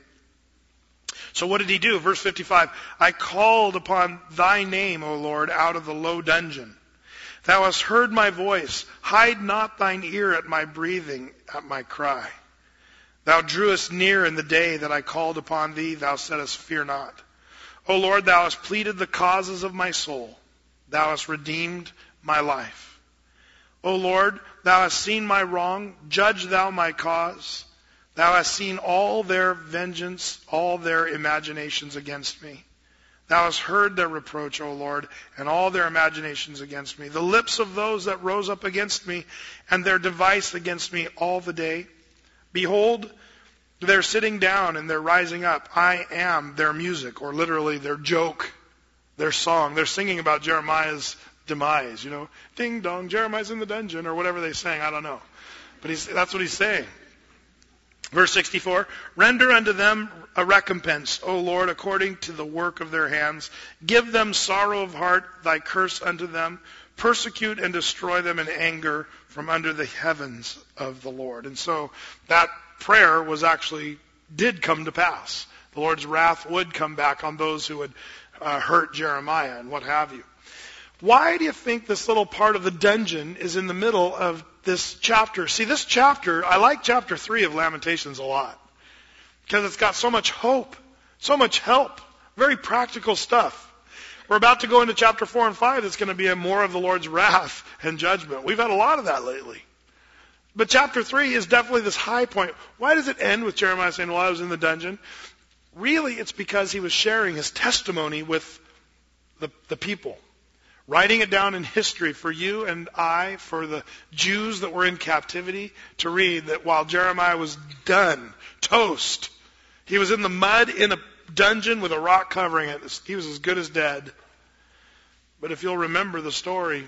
So what did he do? Verse fifty-five, I called upon thy name, O Lord, out of the low dungeon. Thou hast heard my voice. Hide not thine ear at my breathing, at my cry. Thou drewest near in the day that I called upon thee. Thou saidst, fear not. O Lord, thou hast pleaded the causes of my soul. Thou hast redeemed my life. O Lord, thou hast seen my wrong. Judge thou my cause. Thou hast seen all their vengeance, all their imaginations against me. Thou hast heard their reproach, O Lord, and all their imaginations against me. The lips of those that rose up against me, and their device against me all the day. Behold, they're sitting down and they're rising up. I am their music, or literally their joke, their song. They're singing about Jeremiah's demise, you know. Ding dong, Jeremiah's in the dungeon, or whatever they sang, I don't know. But he's, that's what he's saying. Verse sixty-four, render unto them a recompense, O Lord, according to the work of their hands. Give them sorrow of heart, thy curse unto them. Persecute and destroy them in anger from under the heavens of the Lord. And so that prayer was actually, did come to pass. The Lord's wrath would come back on those who would uh, hurt Jeremiah and what have you. Why do you think this little part of the dungeon is in the middle of this chapter? See, this chapter, I like chapter three of Lamentations a lot. Because it's got so much hope, so much help, very practical stuff. We're about to go into chapter four and five that's going to be a more of the Lord's wrath and judgment. We've had a lot of that lately. But chapter three is definitely this high point. Why does it end with Jeremiah saying, well, I was in the dungeon? Really, it's because he was sharing his testimony with the, the people. Writing it down in history for you and I, for the Jews that were in captivity, to read that while Jeremiah was done, toast, he was in the mud in a dungeon with a rock covering it. He was as good as dead. But if you'll remember the story,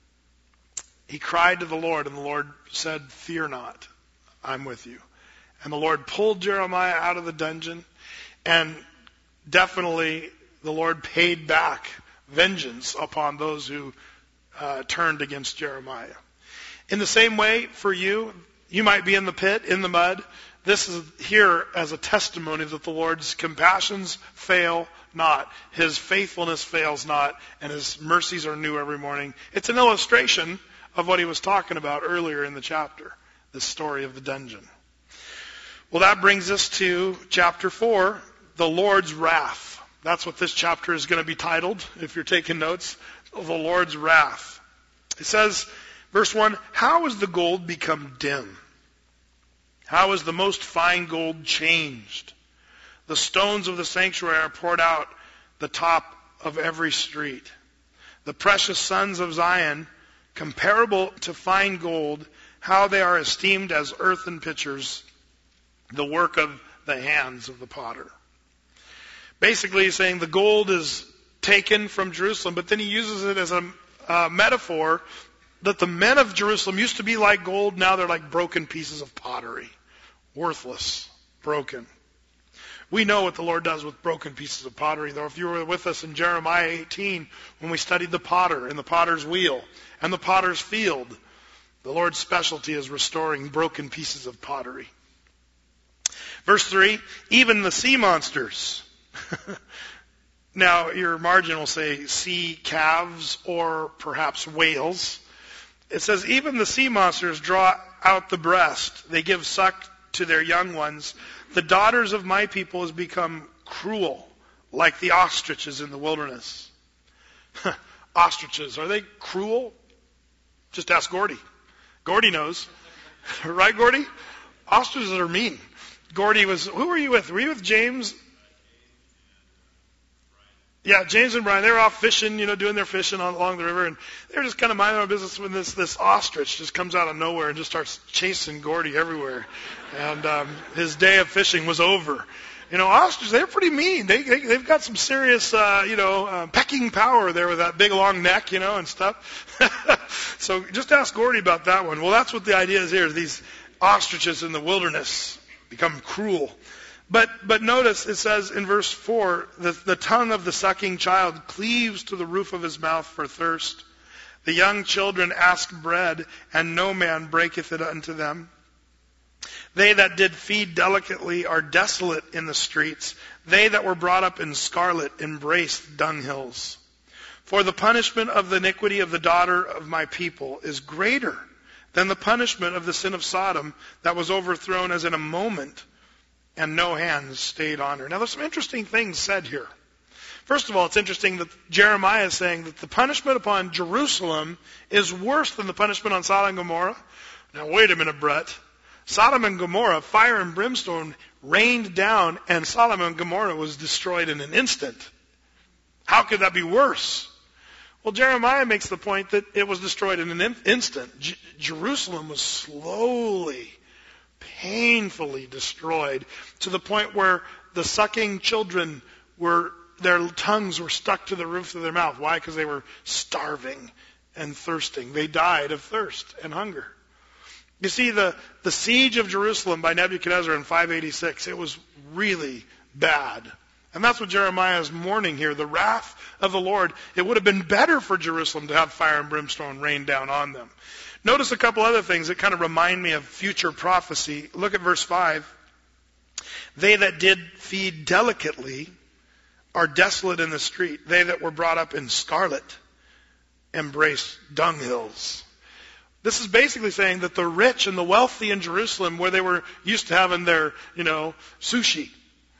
he cried to the Lord, and the Lord said, fear not, I'm with you. And the Lord pulled Jeremiah out of the dungeon, and definitely the Lord paid back vengeance upon those who uh, turned against Jeremiah. In the same way, for you, you might be in the pit, in the mud. This is here as a testimony that the Lord's compassions fail not. His faithfulness fails not, and His mercies are new every morning. It's an illustration of what he was talking about earlier in the chapter, the story of the dungeon. Well, that brings us to chapter four, the Lord's wrath. That's what this chapter is going to be titled, if you're taking notes, the Lord's wrath. It says, verse one, how has the gold become dim? How is the most fine gold changed? The stones of the sanctuary are poured out the top of every street. The precious sons of Zion, comparable to fine gold, how they are esteemed as earthen pitchers, the work of the hands of the potter. Basically, he's saying the gold is taken from Jerusalem, but then he uses it as a uh, metaphor that the men of Jerusalem used to be like gold, now they're like broken pieces of pottery. Worthless, broken. We know what the Lord does with broken pieces of pottery, though. If you were with us in Jeremiah eighteen, when we studied the potter and the potter's wheel and the potter's field, the Lord's specialty is restoring broken pieces of pottery. Verse three, even the sea monsters. Now, your margin will say sea calves or perhaps whales. It says, even the sea monsters draw out the breast. They give suck to their young ones. The daughters of my people has become cruel, like the ostriches in the wilderness. Ostriches, are they cruel? Just ask Gordy. Gordy knows. Right, Gordy? Ostriches are mean. Gordy was, who were you with? Were you with James? Yeah, James and Brian, they were off fishing, you know, doing their fishing on, along the river, and they were just kind of minding their own business when this, this ostrich just comes out of nowhere and just starts chasing Gordy everywhere. And um, his day of fishing was over. You know, ostriches, they're pretty mean. They, they, they've got some serious, uh, you know, uh, pecking power there with that big long neck, you know, and stuff. So just ask Gordy about that one. Well, that's what the idea is here. These ostriches in the wilderness become cruel. But but notice it says in verse four, the, the tongue of the sucking child cleaves to the roof of his mouth for thirst. The young children ask bread, and no man breaketh it unto them. They that did feed delicately are desolate in the streets. They that were brought up in scarlet embrace dunghills. For the punishment of the iniquity of the daughter of my people is greater than the punishment of the sin of Sodom, that was overthrown as in a moment, and no hands stayed on her. Now there's some interesting things said here. First of all, it's interesting that Jeremiah is saying that the punishment upon Jerusalem is worse than the punishment on Sodom and Gomorrah. Now wait a minute, Brett. Sodom and Gomorrah, fire and brimstone rained down, and Sodom and Gomorrah was destroyed in an instant. How could that be worse? Well, Jeremiah makes the point that it was destroyed in an instant. J- Jerusalem was slowly, painfully destroyed to the point where the sucking children were, their tongues were stuck to the roof of their mouth. Why? Because they were starving and thirsting. They died of thirst and hunger. You see, the, the siege of Jerusalem by Nebuchadnezzar in five eighty-six, it was really bad. And that's what Jeremiah is mourning here, the wrath of the Lord. It would have been better for Jerusalem to have fire and brimstone rain down on them. Notice a couple other things that kind of remind me of future prophecy. Look at verse five. They that did feed delicately are desolate in the street. They that were brought up in scarlet embrace dunghills. This is basically saying that the rich and the wealthy in Jerusalem, where they were used to having their, you know, sushi.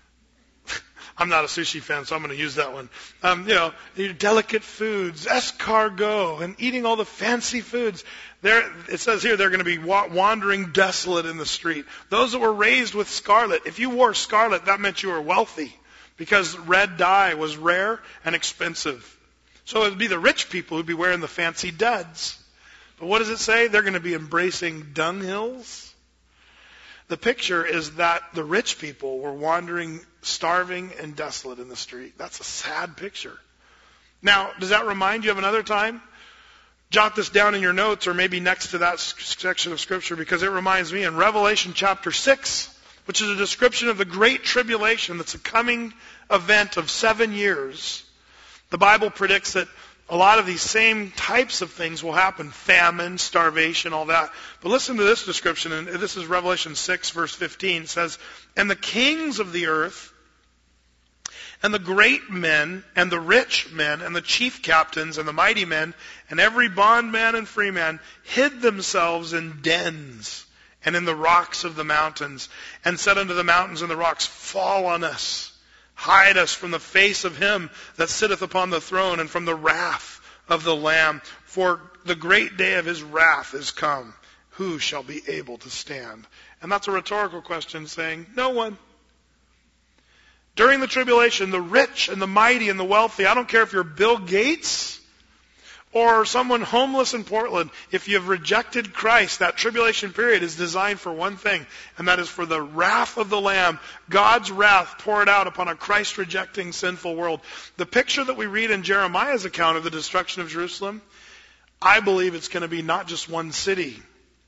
I'm not a sushi fan, so I'm going to use that one. Um, you know, delicate foods, escargot, and eating all the fancy foods. There, it says here they're going to be wa- wandering desolate in the street. Those that were raised with scarlet, if you wore scarlet, that meant you were wealthy, because red dye was rare and expensive. So it would be the rich people who'd be wearing the fancy duds. But what does it say? They're going to be embracing dunghills. The picture is that the rich people were wandering, starving, and desolate in the street. That's a sad picture. Now, does that remind you of another time? Jot this down in your notes, or maybe next to that section of Scripture, because it reminds me in Revelation chapter six, which is a description of the great tribulation that's a coming event of seven years. The Bible predicts that a lot of these same types of things will happen. Famine, starvation, all that. But listen to this description, and this is Revelation six, verse fifteen. It says, and the kings of the earth, and the great men, and the rich men, and the chief captains, and the mighty men, and every bondman and freeman hid themselves in dens, and in the rocks of the mountains, and said unto the mountains and the rocks, fall on us. Hide us from the face of him that sitteth upon the throne, and from the wrath of the Lamb. For the great day of his wrath is come. Who shall be able to stand? And that's a rhetorical question saying, no one. During the tribulation, the rich and the mighty and the wealthy, I don't care if you're Bill Gates or someone homeless in Portland, if you've rejected Christ, that tribulation period is designed for one thing, and that is for the wrath of the Lamb, God's wrath poured out upon a Christ-rejecting, sinful world. The picture that we read in Jeremiah's account of the destruction of Jerusalem, I believe it's going to be not just one city,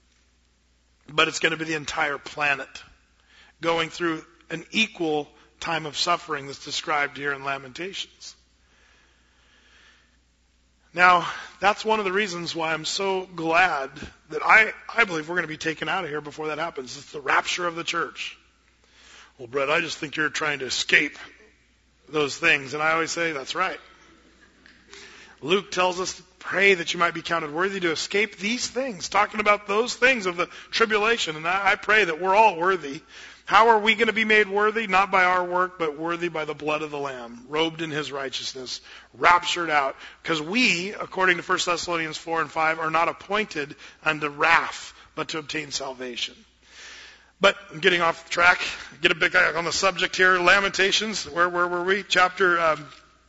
but it's going to be the entire planet going through an equal time of suffering that's described here in Lamentations. Now, that's one of the reasons why I'm so glad that I, I believe we're going to be taken out of here before that happens. It's the rapture of the church. Well, Brett, I just think you're trying to escape those things. And I always say, that's right. Luke tells us Pray that you might be counted worthy to escape these things. Talking about those things of the tribulation. And I, I pray that we're all worthy. How are we going to be made worthy? Not by our work, but worthy by the blood of the Lamb, robed in his righteousness, raptured out. Because we, according to First Thessalonians four and five, are not appointed unto wrath, but to obtain salvation. But I'm getting off track. Get a bit on the subject here. Lamentations. Where, where were we? Chapter um,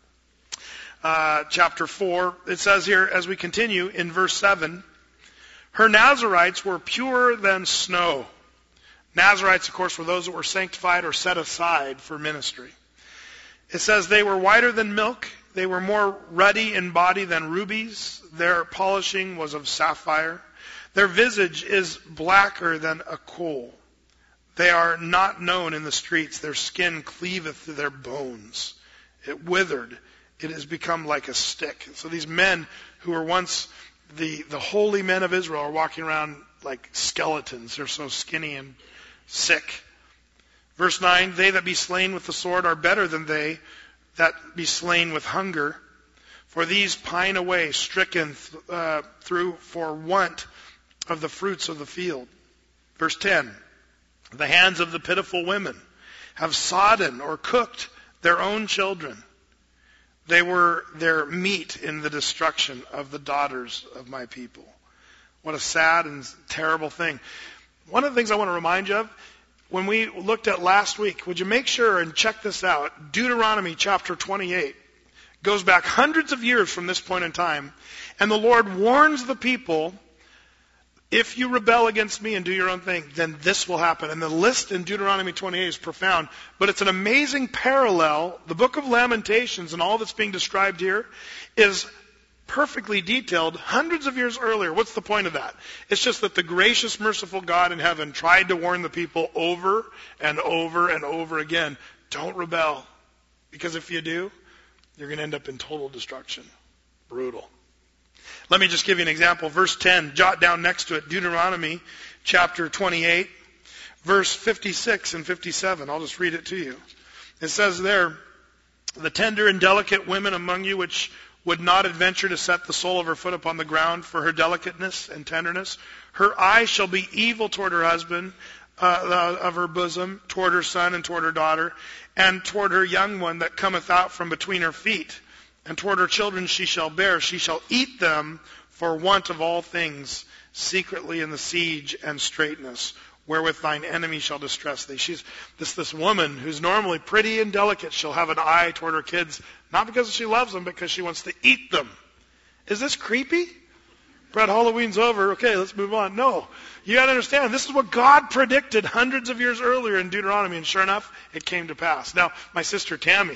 uh, chapter four. It says here, as we continue in verse seven, her Nazarites were purer than snow. Nazarites, of course, were those that were sanctified or set aside for ministry. It says they were whiter than milk. They were more ruddy in body than rubies. Their polishing was of sapphire. Their visage is blacker than a coal. They are not known in the streets. Their skin cleaveth to their bones. It withered. It has become like a stick. So these men who were once the, the holy men of Israel are walking around like skeletons. They're so skinny and sick. Verse nine, they that be slain with the sword are better than they that be slain with hunger. For these pine away, stricken uh, through for want of the fruits of the field. Verse ten, the hands of the pitiful women have sodden or cooked their own children. They were their meat in the destruction of the daughters of my people. What a sad and terrible thing. One of the things I want to remind you of, when we looked at last week, would you make sure and check this out? Deuteronomy chapter twenty-eight goes back hundreds of years from this point in time, and the Lord warns the people, if you rebel against me and do your own thing, then this will happen. And the list in Deuteronomy twenty-eight is profound, but it's an amazing parallel. The book of Lamentations and all that's being described here is perfectly detailed hundreds of years earlier. What's the point of that? It's just that the gracious, merciful God in heaven tried to warn the people over and over and over again, don't rebel. Because if you do, you're going to end up in total destruction. Brutal. Let me just give you an example. Verse ten, jot down next to it, Deuteronomy chapter twenty-eight, verse fifty-six and fifty-seven. I'll just read it to you. It says there, the tender and delicate women among you which would not adventure to set the sole of her foot upon the ground for her delicateness and tenderness. Her eye shall be evil toward her husband uh, of her bosom, toward her son and toward her daughter, and toward her young one that cometh out from between her feet. And toward her children she shall bear. She shall eat them for want of all things, secretly in the siege and straitness, wherewith thine enemy shall distress thee. She's this this woman who's normally pretty and delicate. She'll have an eye toward her kids, not because she loves them, because she wants to eat them. Is this creepy? Brad, Halloween's over. Okay, let's move on. No. You got to understand, this is what God predicted hundreds of years earlier in Deuteronomy, and sure enough, it came to pass. Now, my sister Tammy,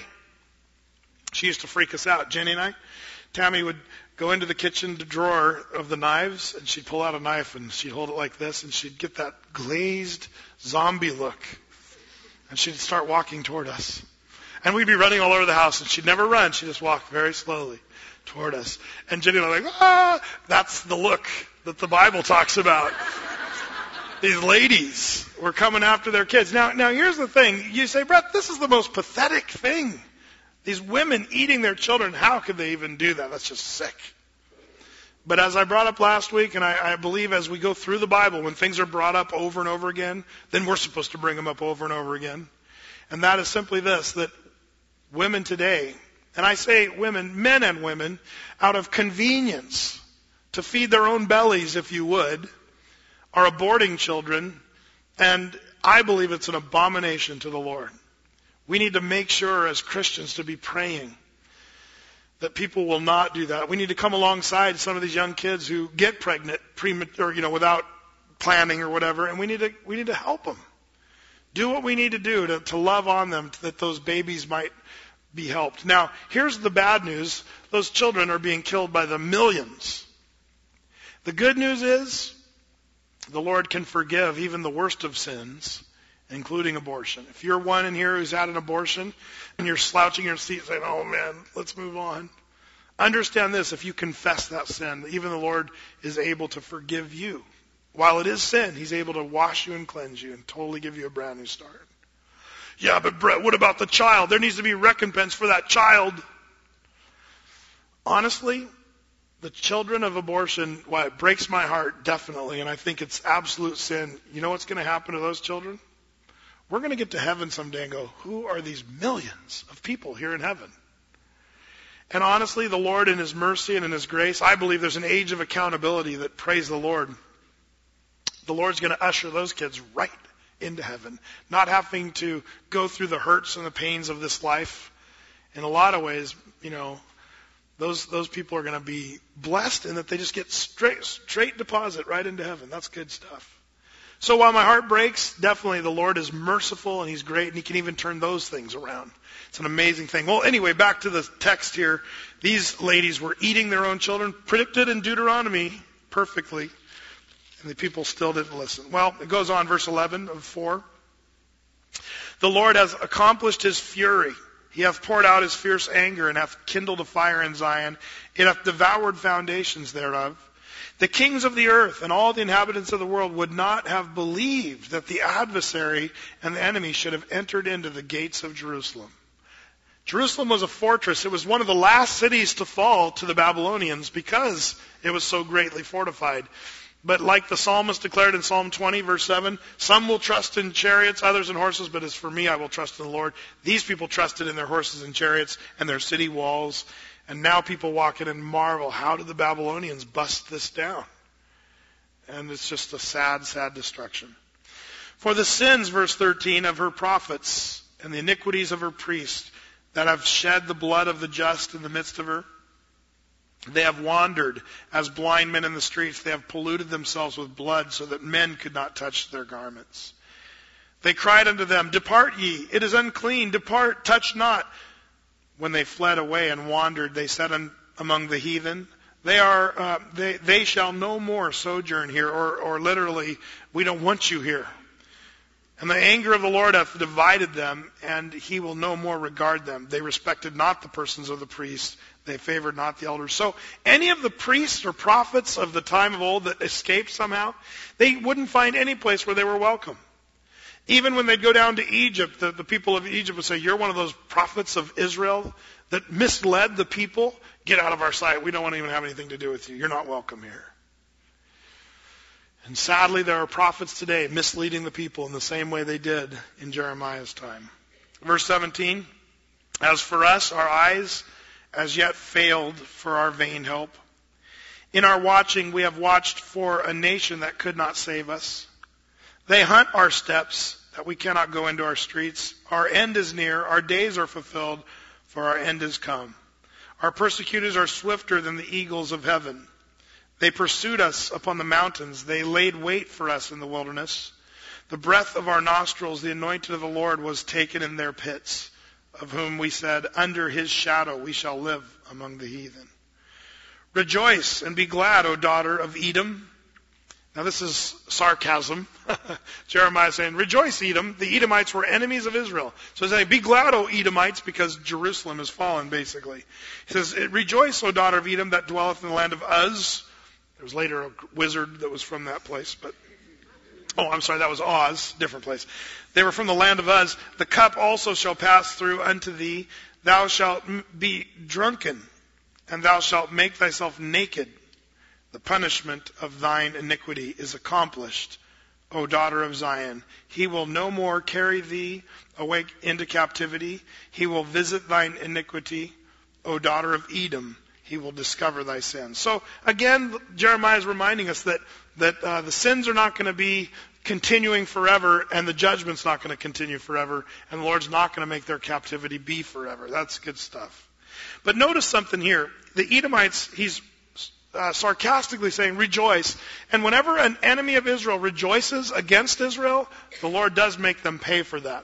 she used to freak us out, Jenny and I. Tammy would go into the kitchen drawer of the knives, and she'd pull out a knife, and she'd hold it like this, and she'd get that glazed zombie look. And she'd start walking toward us. And we'd be running all over the house, and she'd never run. She'd just walk very slowly toward us. And Jenny and I were like, ah, that's the look that the Bible talks about. These ladies were coming after their kids. Now, now here's the thing. You say, Brett, this is the most pathetic thing. These women eating their children, how could they even do that? That's just sick. But as I brought up last week, and I, I believe as we go through the Bible, when things are brought up over and over again, then we're supposed to bring them up over and over again. And that is simply this, that women today, and I say women, men and women, out of convenience, to feed their own bellies, if you would, are aborting children, and I believe it's an abomination to the Lord. We need to make sure as Christians to be praying that people will not do that. We need to come alongside some of these young kids who get pregnant premature, you know, without planning or whatever, and we need to we need to help them. Do what we need to do to, to love on them, that those babies might be helped. Now, here's the bad news. Those children are being killed by the millions. The good news is the Lord can forgive even the worst of sins, including abortion. If you're one in here who's had an abortion and you're slouching your seat saying, oh man, let's move on. Understand this, if you confess that sin, even the Lord is able to forgive you. While it is sin, He's able to wash you and cleanse you and totally give you a brand new start. Yeah, but Brett, what about the child? There needs to be recompense for that child. Honestly, the children of abortion, well, it breaks my heart, definitely, and I think it's absolute sin. You know what's going to happen to those children? We're going to get to heaven someday and go, who are these millions of people here in heaven? And honestly, the Lord in His mercy and in His grace, I believe there's an age of accountability that, praise the Lord, the Lord's going to usher those kids right into heaven, not having to go through the hurts and the pains of this life. In a lot of ways, you know, those those people are going to be blessed in that they just get straight straight deposit right into heaven. That's good stuff. So while my heart breaks, definitely the Lord is merciful and He's great, and He can even turn those things around. It's an amazing thing. Well, anyway, back to the text here. These ladies were eating their own children, predicted in Deuteronomy perfectly, and the people still didn't listen. Well, it goes on, verse eleven of four. The Lord has accomplished His fury. He hath poured out His fierce anger, and hath kindled a fire in Zion. It hath devoured foundations thereof. The kings of the earth and all the inhabitants of the world would not have believed that the adversary and the enemy should have entered into the gates of Jerusalem. Jerusalem was a fortress. It was one of the last cities to fall to the Babylonians because it was so greatly fortified. But like the psalmist declared in Psalm twenty, verse seven, some will trust in chariots, others in horses, but as for me, I will trust in the Lord. These people trusted in their horses and chariots and their city walls. And now people walk in and marvel, how did the Babylonians bust this down? And it's just a sad, sad destruction. For the sins, verse thirteen, of her prophets and the iniquities of her priests that have shed the blood of the just in the midst of her, they have wandered as blind men in the streets. They have polluted themselves with blood so that men could not touch their garments. They cried unto them, depart ye, it is unclean, depart, touch not. When they fled away and wandered, they said un, among the heathen, they are uh, they they shall no more sojourn here, or or literally, we don't want you here. And the anger of the Lord hath divided them, and He will no more regard them. They respected not the persons of the priests, they favored not the elders. So any of the priests or prophets of the time of old that escaped somehow, they wouldn't find any place where they were welcome. Even when they'd go down to Egypt, the, the people of Egypt would say, you're one of those prophets of Israel that misled the people. Get out of our sight. We don't want to even have anything to do with you. You're not welcome here. And sadly, there are prophets today misleading the people in the same way they did in Jeremiah's time. Verse seventeen, as for us, our eyes as yet failed for our vain help. In our watching, we have watched for a nation that could not save us. They hunt our steps, that we cannot go into our streets. Our end is near, our days are fulfilled, for our end is come. Our persecutors are swifter than the eagles of heaven. They pursued us upon the mountains. They laid wait for us in the wilderness. The breath of our nostrils, the anointed of the Lord, was taken in their pits, of whom we said, under His shadow we shall live among the heathen. Rejoice and be glad, O daughter of Edom. Now this is sarcasm. Jeremiah is saying, rejoice, Edom. The Edomites were enemies of Israel. So he's saying, be glad, O Edomites, because Jerusalem has fallen, basically. He says, rejoice, O daughter of Edom, that dwelleth in the land of Uz. There was later a wizard that was from that place, but, oh, I'm sorry, that was Oz, different place. They were from the land of Uz. The cup also shall pass through unto thee. Thou shalt be drunken, and thou shalt make thyself naked. The punishment of thine iniquity is accomplished, O daughter of Zion. He will no more carry thee away into captivity. He will visit thine iniquity, O daughter of Edom. He will discover thy sins. So again, Jeremiah is reminding us that that uh, the sins are not going to be continuing forever, and the judgment's not going to continue forever, and the Lord's not going to make their captivity be forever. That's good stuff. But notice something here. The Edomites, he's Uh, sarcastically saying, rejoice. And whenever an enemy of Israel rejoices against Israel, the Lord does make them pay for that.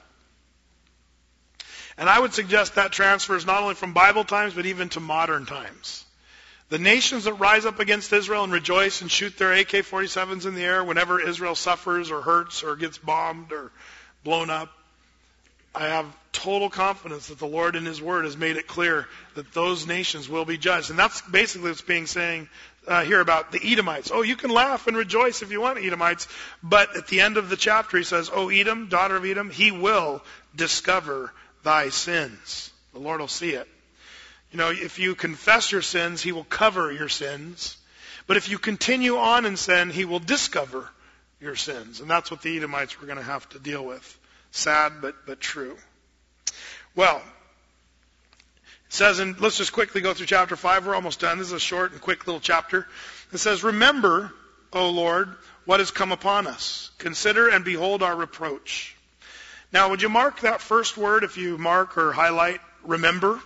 And I would suggest that transfers not only from Bible times, but even to modern times. The nations that rise up against Israel and rejoice and shoot their A K forty-sevens in the air whenever Israel suffers or hurts or gets bombed or blown up, I have total confidence that the Lord in His Word has made it clear that those nations will be judged. And that's basically what's being saying uh, here about the Edomites. Oh, you can laugh and rejoice if you want, Edomites. But at the end of the chapter, He says, O Edom, daughter of Edom, He will discover thy sins. The Lord will see it. You know, if you confess your sins, he will cover your sins. But if you continue on in sin, he will discover your sins. And that's what the Edomites were going to have to deal with. Sad, but, but true. Well, it says, and let's just quickly go through chapter five. We're almost done. This is a short and quick little chapter. It says, remember, O Lord, what has come upon us. Consider and behold our reproach. Now, would you mark that first word if you mark or highlight remember?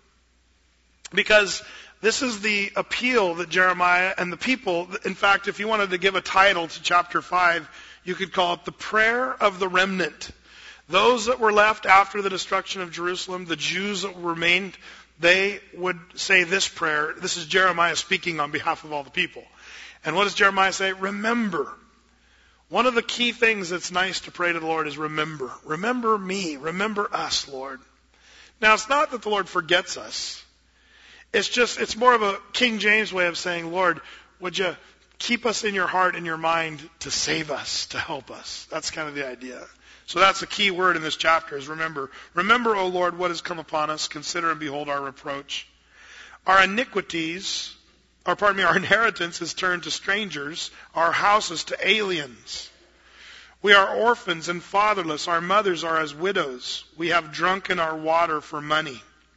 Because this is the appeal that Jeremiah and the people, in fact, if you wanted to give a title to chapter five, you could call it the prayer of the remnant. Those that were left after the destruction of Jerusalem, the Jews that remained, they would say this prayer. This is Jeremiah speaking on behalf of all the people. And what does Jeremiah say? Remember. One of the key things that's nice to pray to the Lord is remember. Remember me. Remember us, Lord. Now, it's not that the Lord forgets us. It's just, it's more of a King James way of saying, Lord, would you keep us in your heart and your mind to save us, to help us? That's kind of the idea. So that's the key word in this chapter is remember. Remember, O Lord, what has come upon us. Consider and behold our reproach. Our iniquities, or pardon me, our inheritance is turned to strangers, our houses to aliens. We are orphans and fatherless. Our mothers are as widows. We have drunken our water for money.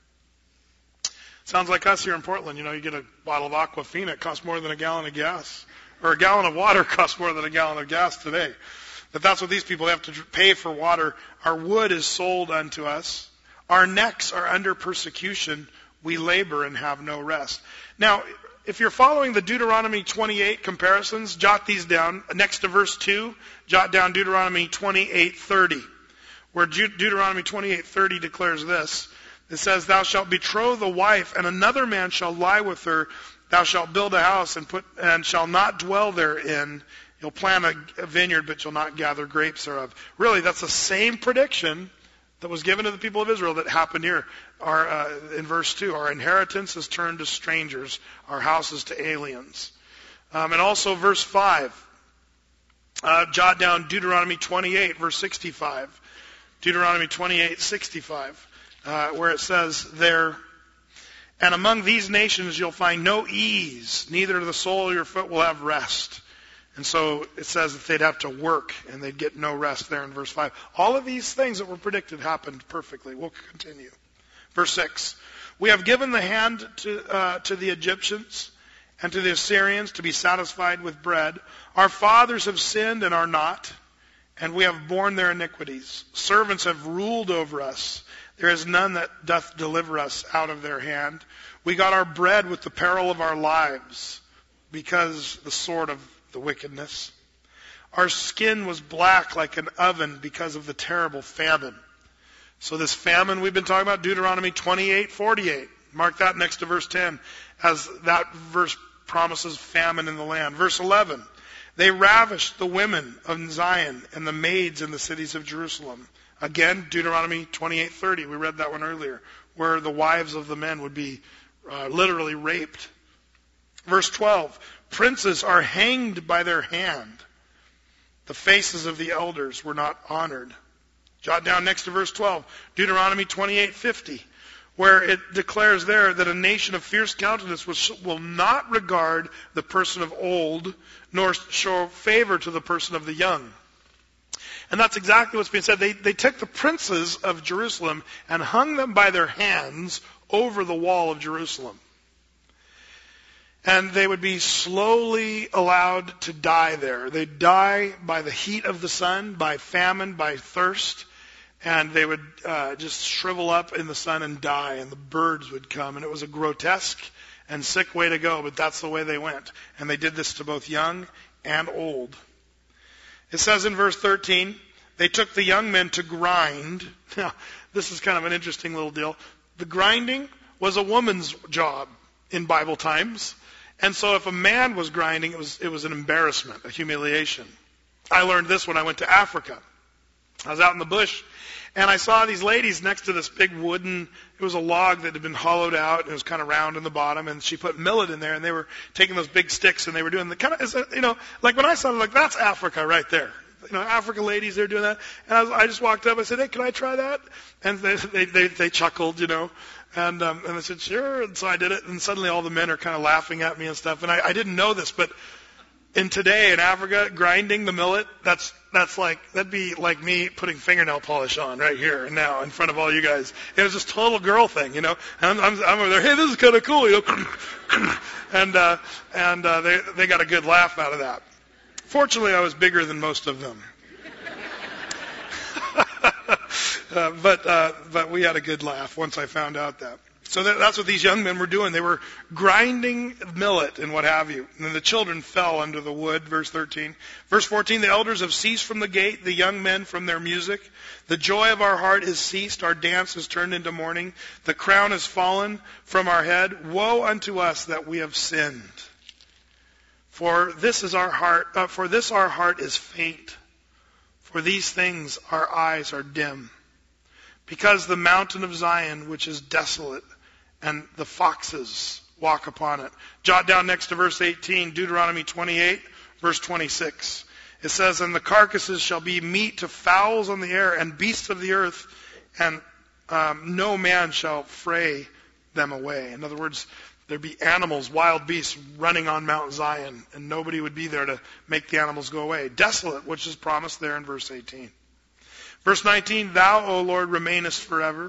Sounds like us here in Portland. You know, you get a bottle of Aquafina, it costs more than a gallon of gas. Or a gallon of water costs more than a gallon of gas today. But that's what these people have to pay for water. Our wood is sold unto us. Our necks are under persecution. We labor and have no rest. Now, if you're following the Deuteronomy twenty-eight comparisons, jot these down. Next to verse two, jot down Deuteronomy twenty-eight thirty, where Deuteronomy twenty-eight thirty declares this. It says, thou shalt betroth a wife, and another man shall lie with her. Thou shalt build a house and put and shall not dwell therein. You'll plant a, a vineyard, but you'll not gather grapes thereof. Really, that's the same prediction that was given to the people of Israel that happened here. Our, uh, in verse two, our inheritance is turned to strangers, our houses to aliens. Um, and also verse five, uh, jot down Deuteronomy twenty-eight, verse sixty-five. Deuteronomy twenty-eight, sixty-five. Uh, where it says there, and among these nations you'll find no ease, neither the sole of your foot will have rest. And so it says that they'd have to work and they'd get no rest there in verse five. All of these things that were predicted happened perfectly. We'll continue. Verse six, we have given the hand to, uh, to the Egyptians and to the Assyrians to be satisfied with bread. Our fathers have sinned and are not, and we have borne their iniquities. Servants have ruled over us. There is none that doth deliver us out of their hand. We got our bread with the peril of our lives, because the sword of the wickedness. Our skin was black like an oven because of the terrible famine. So this famine we've been talking about, Deuteronomy twenty-eight forty-eight. Mark that next to verse ten, as that verse promises famine in the land. Verse eleven, they ravished the women of Zion and the maids in the cities of Jerusalem. Again, Deuteronomy twenty-eight thirty, we read that one earlier, where the wives of the men would be uh, literally raped. Verse twelve, princes are hanged by their hand. The faces of the elders were not honored. Jot down next to verse twelve, Deuteronomy twenty-eight fifty, where it declares there that a nation of fierce countenance will not regard the person of old, nor show favor to the person of the young. And that's exactly what's being said. They, they took the princes of Jerusalem and hung them by their hands over the wall of Jerusalem. And they would be slowly allowed to die there. They'd die by the heat of the sun, by famine, by thirst. And they would uh, just shrivel up in the sun and die, and the birds would come. And it was a grotesque and sick way to go, but that's the way they went. And they did this to both young and old. It says in verse thirteen, they took the young men to grind. Now, this is kind of an interesting little deal. The grinding was a woman's job in Bible times. And so if a man was grinding, it was, it was an embarrassment, a humiliation. I learned this when I went to Africa. I was out in the bush, and I saw these ladies next to this big wooden, it was a log that had been hollowed out, and it was kind of round in the bottom, and she put millet in there, and they were taking those big sticks, and they were doing the kind of, you know, like when I saw it, like, that's Africa right there. you know, African ladies, they're doing that. And I, was, I just walked up, I said, hey, can I try that? And they, they, they, they chuckled, you know. And, um, and I said, sure. And so I did it. And suddenly all the men are kind of laughing at me and stuff. And I, I didn't know this, but in today in Africa, grinding the millet, that's, that's like, that'd be like me putting fingernail polish on right here and now in front of all you guys. It was just total girl thing, you know. And I'm, I'm, I'm over there, hey, this is kind of cool, you know. and, uh, and, uh, they, they got a good laugh out of that. Fortunately, I was bigger than most of them. uh, but, uh, but we had a good laugh once I found out that. So that, that's what these young men were doing. They were grinding millet and what have you. And then the children fell under the wood, verse thirteen. Verse fourteen, the elders have ceased from the gate, the young men from their music. The joy of our heart is ceased, our dance is turned into mourning. The crown is fallen from our head. Woe unto us that we have sinned. For this is our heart, uh, for this our heart is faint. For these things our eyes are dim. Because the mountain of Zion, which is desolate, and the foxes walk upon it. Jot down next to verse eighteen, Deuteronomy twenty-eight, verse twenty-six. It says, and the carcasses shall be meat to fowls on the air and beasts of the earth, and um, no man shall fray them away. In other words, there'd be animals, wild beasts running on Mount Zion, and nobody would be there to make the animals go away. Desolate, which is promised there in verse eighteen. Verse nineteen, thou, O Lord, remainest forever,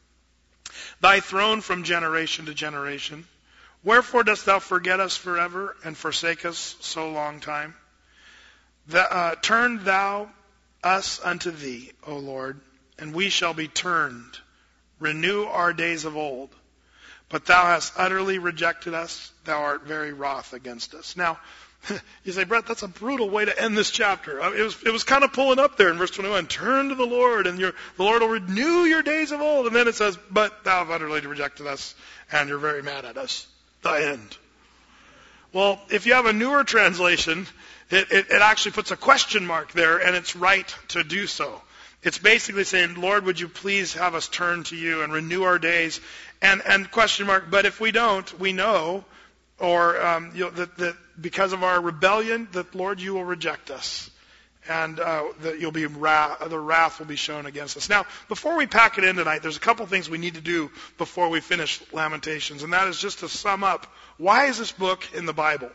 thy throne from generation to generation. Wherefore dost thou forget us forever and forsake us so long time? The, uh, turn thou us unto thee, O Lord, and we shall be turned. Renew our days of old. But thou hast utterly rejected us. Thou art very wroth against us. Now, you say, Brett, that's a brutal way to end this chapter. It was, it was kind of pulling up there in verse twenty-one. Turn to the Lord, and your, the Lord will renew your days of old. And then it says, but thou have utterly rejected us, and you're very mad at us. The end. Well, if you have a newer translation, it, it, it actually puts a question mark there, and it's right to do so. It's basically saying, Lord, would you please have us turn to you and renew our days? And, and question mark, but if we don't, we know, or um, you know, that, that because of our rebellion, that Lord, you will reject us, and uh, that you'll be wrath, the wrath will be shown against us. Now, before we pack it in tonight, there's a couple things we need to do before we finish Lamentations, and that is just to sum up, why is this book in the Bible?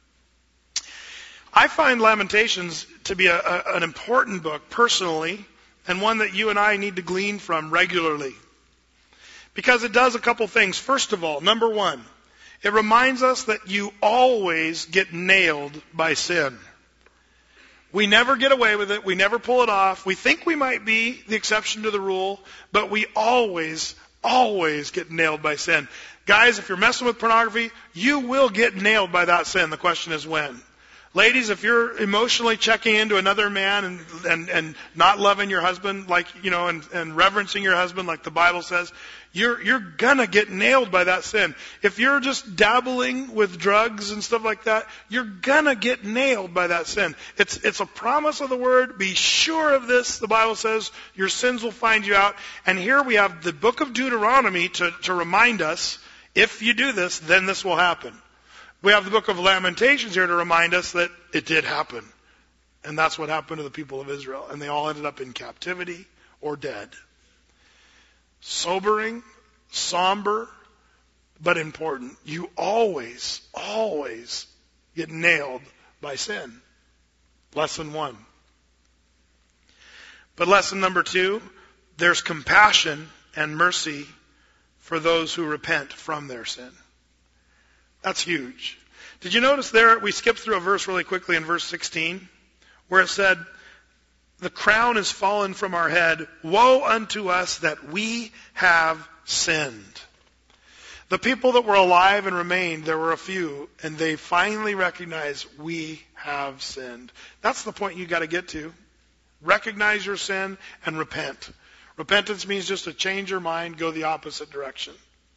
I find Lamentations to be a, a, an important book personally, and one that you and I need to glean from regularly. Because it does a couple things. First of all, number one, it reminds us that you always get nailed by sin. We never get away with it. We never pull it off. We think we might be the exception to the rule, but we always, always get nailed by sin. Guys, if you're messing with pornography, you will get nailed by that sin. The question is when. Ladies, if you're emotionally checking into another man and, and, and not loving your husband, like, you know, and, and reverencing your husband like the Bible says, you're, you're gonna get nailed by that sin. If you're just dabbling with drugs and stuff like that, you're gonna get nailed by that sin. It's, it's a promise of the word. Be sure of this. The Bible says your sins will find you out. And here we have the book of Deuteronomy to, to remind us, if you do this, then this will happen. We have the book of Lamentations here to remind us that it did happen. And that's what happened to the people of Israel. And they all ended up in captivity or dead. Sobering, somber, but important. You always, always get nailed by sin. Lesson one. But lesson number two, there's compassion and mercy for those who repent from their sin. That's huge. Did you notice there, we skipped through a verse really quickly in verse sixteen, where it said, the crown is fallen from our head. Woe unto us that we have sinned. The people that were alive and remained, there were a few, and they finally recognized we have sinned. That's the point you got to get to. Recognize your sin and repent. Repentance means just to change your mind, go the opposite direction.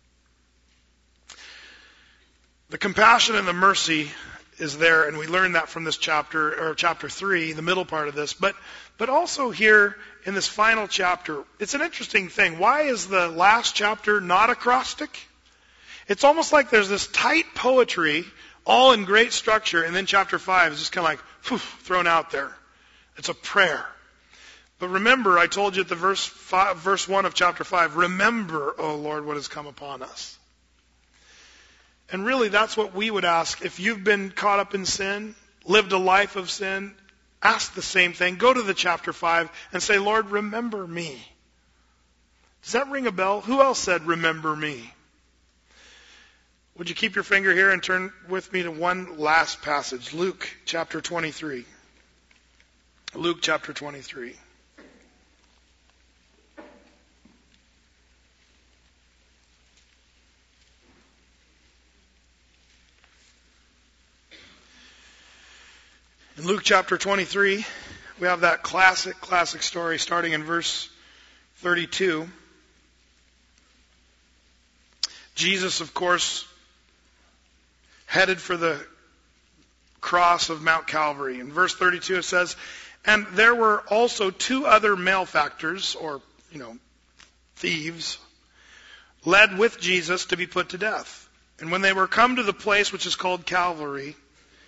The compassion and the mercy is there, and we learn that from this chapter, or chapter three, the middle part of this. But, but also here in this final chapter, it's an interesting thing. Why is the last chapter not acrostic? It's almost like there's this tight poetry, all in great structure, and then chapter five is just kind of like, poof, thrown out there. It's a prayer. But remember, I told you at the verse five, verse one of chapter five, remember, O Lord, what has come upon us. And really, that's what we would ask. If you've been caught up in sin, lived a life of sin, ask the same thing. Go to the chapter five and say, Lord, remember me. Does that ring a bell? Who else said, remember me? Would you keep your finger here and turn with me to one last passage? Luke chapter twenty-three. Luke chapter twenty-three. In Luke chapter twenty-three, we have that classic, classic story starting in verse thirty-two. Jesus, of course, headed for the cross of Mount Calvary. In verse thirty-two it says, and there were also two other malefactors, or, you know, thieves, led with Jesus to be put to death. And when they were come to the place which is called Calvary,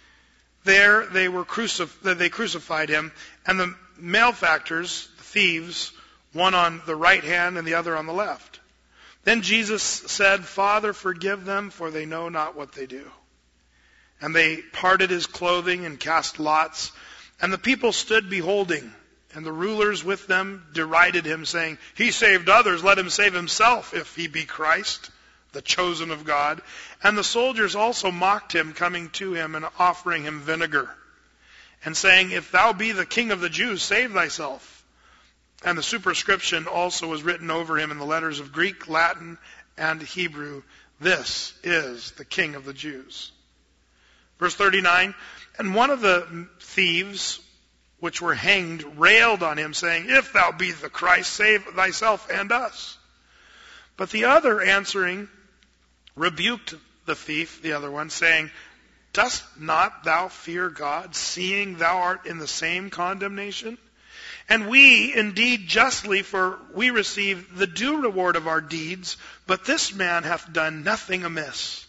there they were crucif- they crucified him, and the malefactors, the thieves, one on the right hand and the other on the left. Then Jesus said, Father, forgive them, for they know not what they do. And they parted his clothing and cast lots. And the people stood beholding, and the rulers with them derided him, saying, He saved others, let him save himself, if he be Christ, the chosen of God. And the soldiers also mocked him, coming to him and offering him vinegar, and saying, If thou be the King of the Jews, save thyself. And the superscription also was written over him in the letters of Greek, Latin, and Hebrew, This is the King of the Jews. Verse thirty-nine, and one of the thieves which were hanged railed on him, saying, If thou be the Christ, save thyself and us. But the other answering rebuked the thief, the other one, saying, Dost not thou fear God, seeing thou art in the same condemnation? And we indeed justly, for we receive the due reward of our deeds, but this man hath done nothing amiss.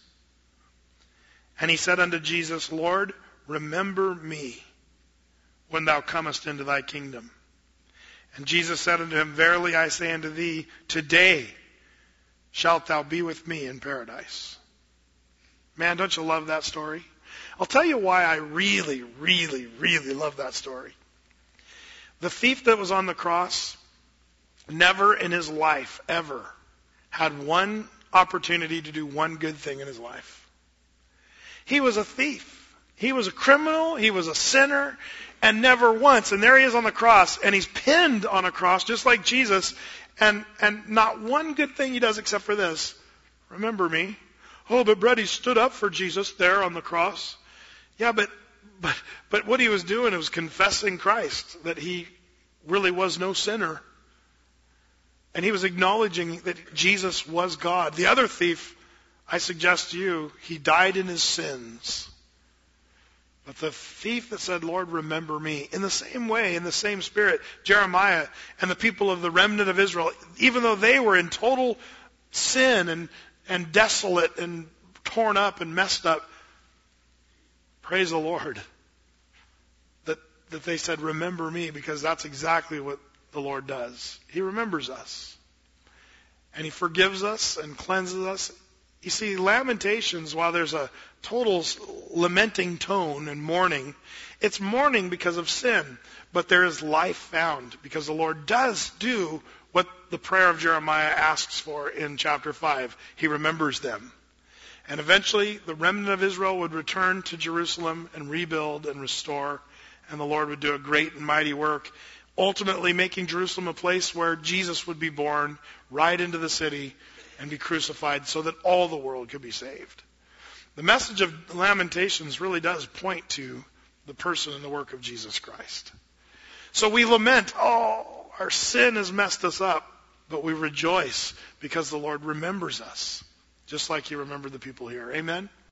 And he said unto Jesus, Lord, remember me when thou comest into thy kingdom. And Jesus said unto him, Verily I say unto thee, today shalt thou be with me in paradise. Man, don't you love that story? I'll tell you why I really, really, really love that story. The thief that was on the cross never in his life, ever, had one opportunity to do one good thing in his life. He was a thief. He was a criminal. He was a sinner. And never once. And there he is on the cross. And he's pinned on a cross just like Jesus. And, and not one good thing he does except for this. Remember me. Oh, but Brett, he stood up for Jesus there on the cross. Yeah, but, but, but what he was doing was confessing Christ. That he really was no sinner. And he was acknowledging that Jesus was God. The other thief, I suggest to you, he died in his sins. But the thief that said, Lord, remember me, in the same way, in the same spirit, Jeremiah and the people of the remnant of Israel, even though they were in total sin and, and desolate and torn up and messed up, praise the Lord, that, that they said, remember me, because that's exactly what the Lord does. He remembers us. And he forgives us and cleanses us. You see, Lamentations, while there's a total lamenting tone and mourning, it's mourning because of sin. But there is life found because the Lord does do what the prayer of Jeremiah asks for in chapter five. He remembers them. And eventually the remnant of Israel would return to Jerusalem and rebuild and restore. And the Lord would do a great and mighty work, ultimately making Jerusalem a place where Jesus would be born right into the city and be crucified so that all the world could be saved. The message of Lamentations really does point to the person and the work of Jesus Christ. So we lament, oh, our sin has messed us up, but we rejoice because the Lord remembers us, just like he remembered the people here. Amen?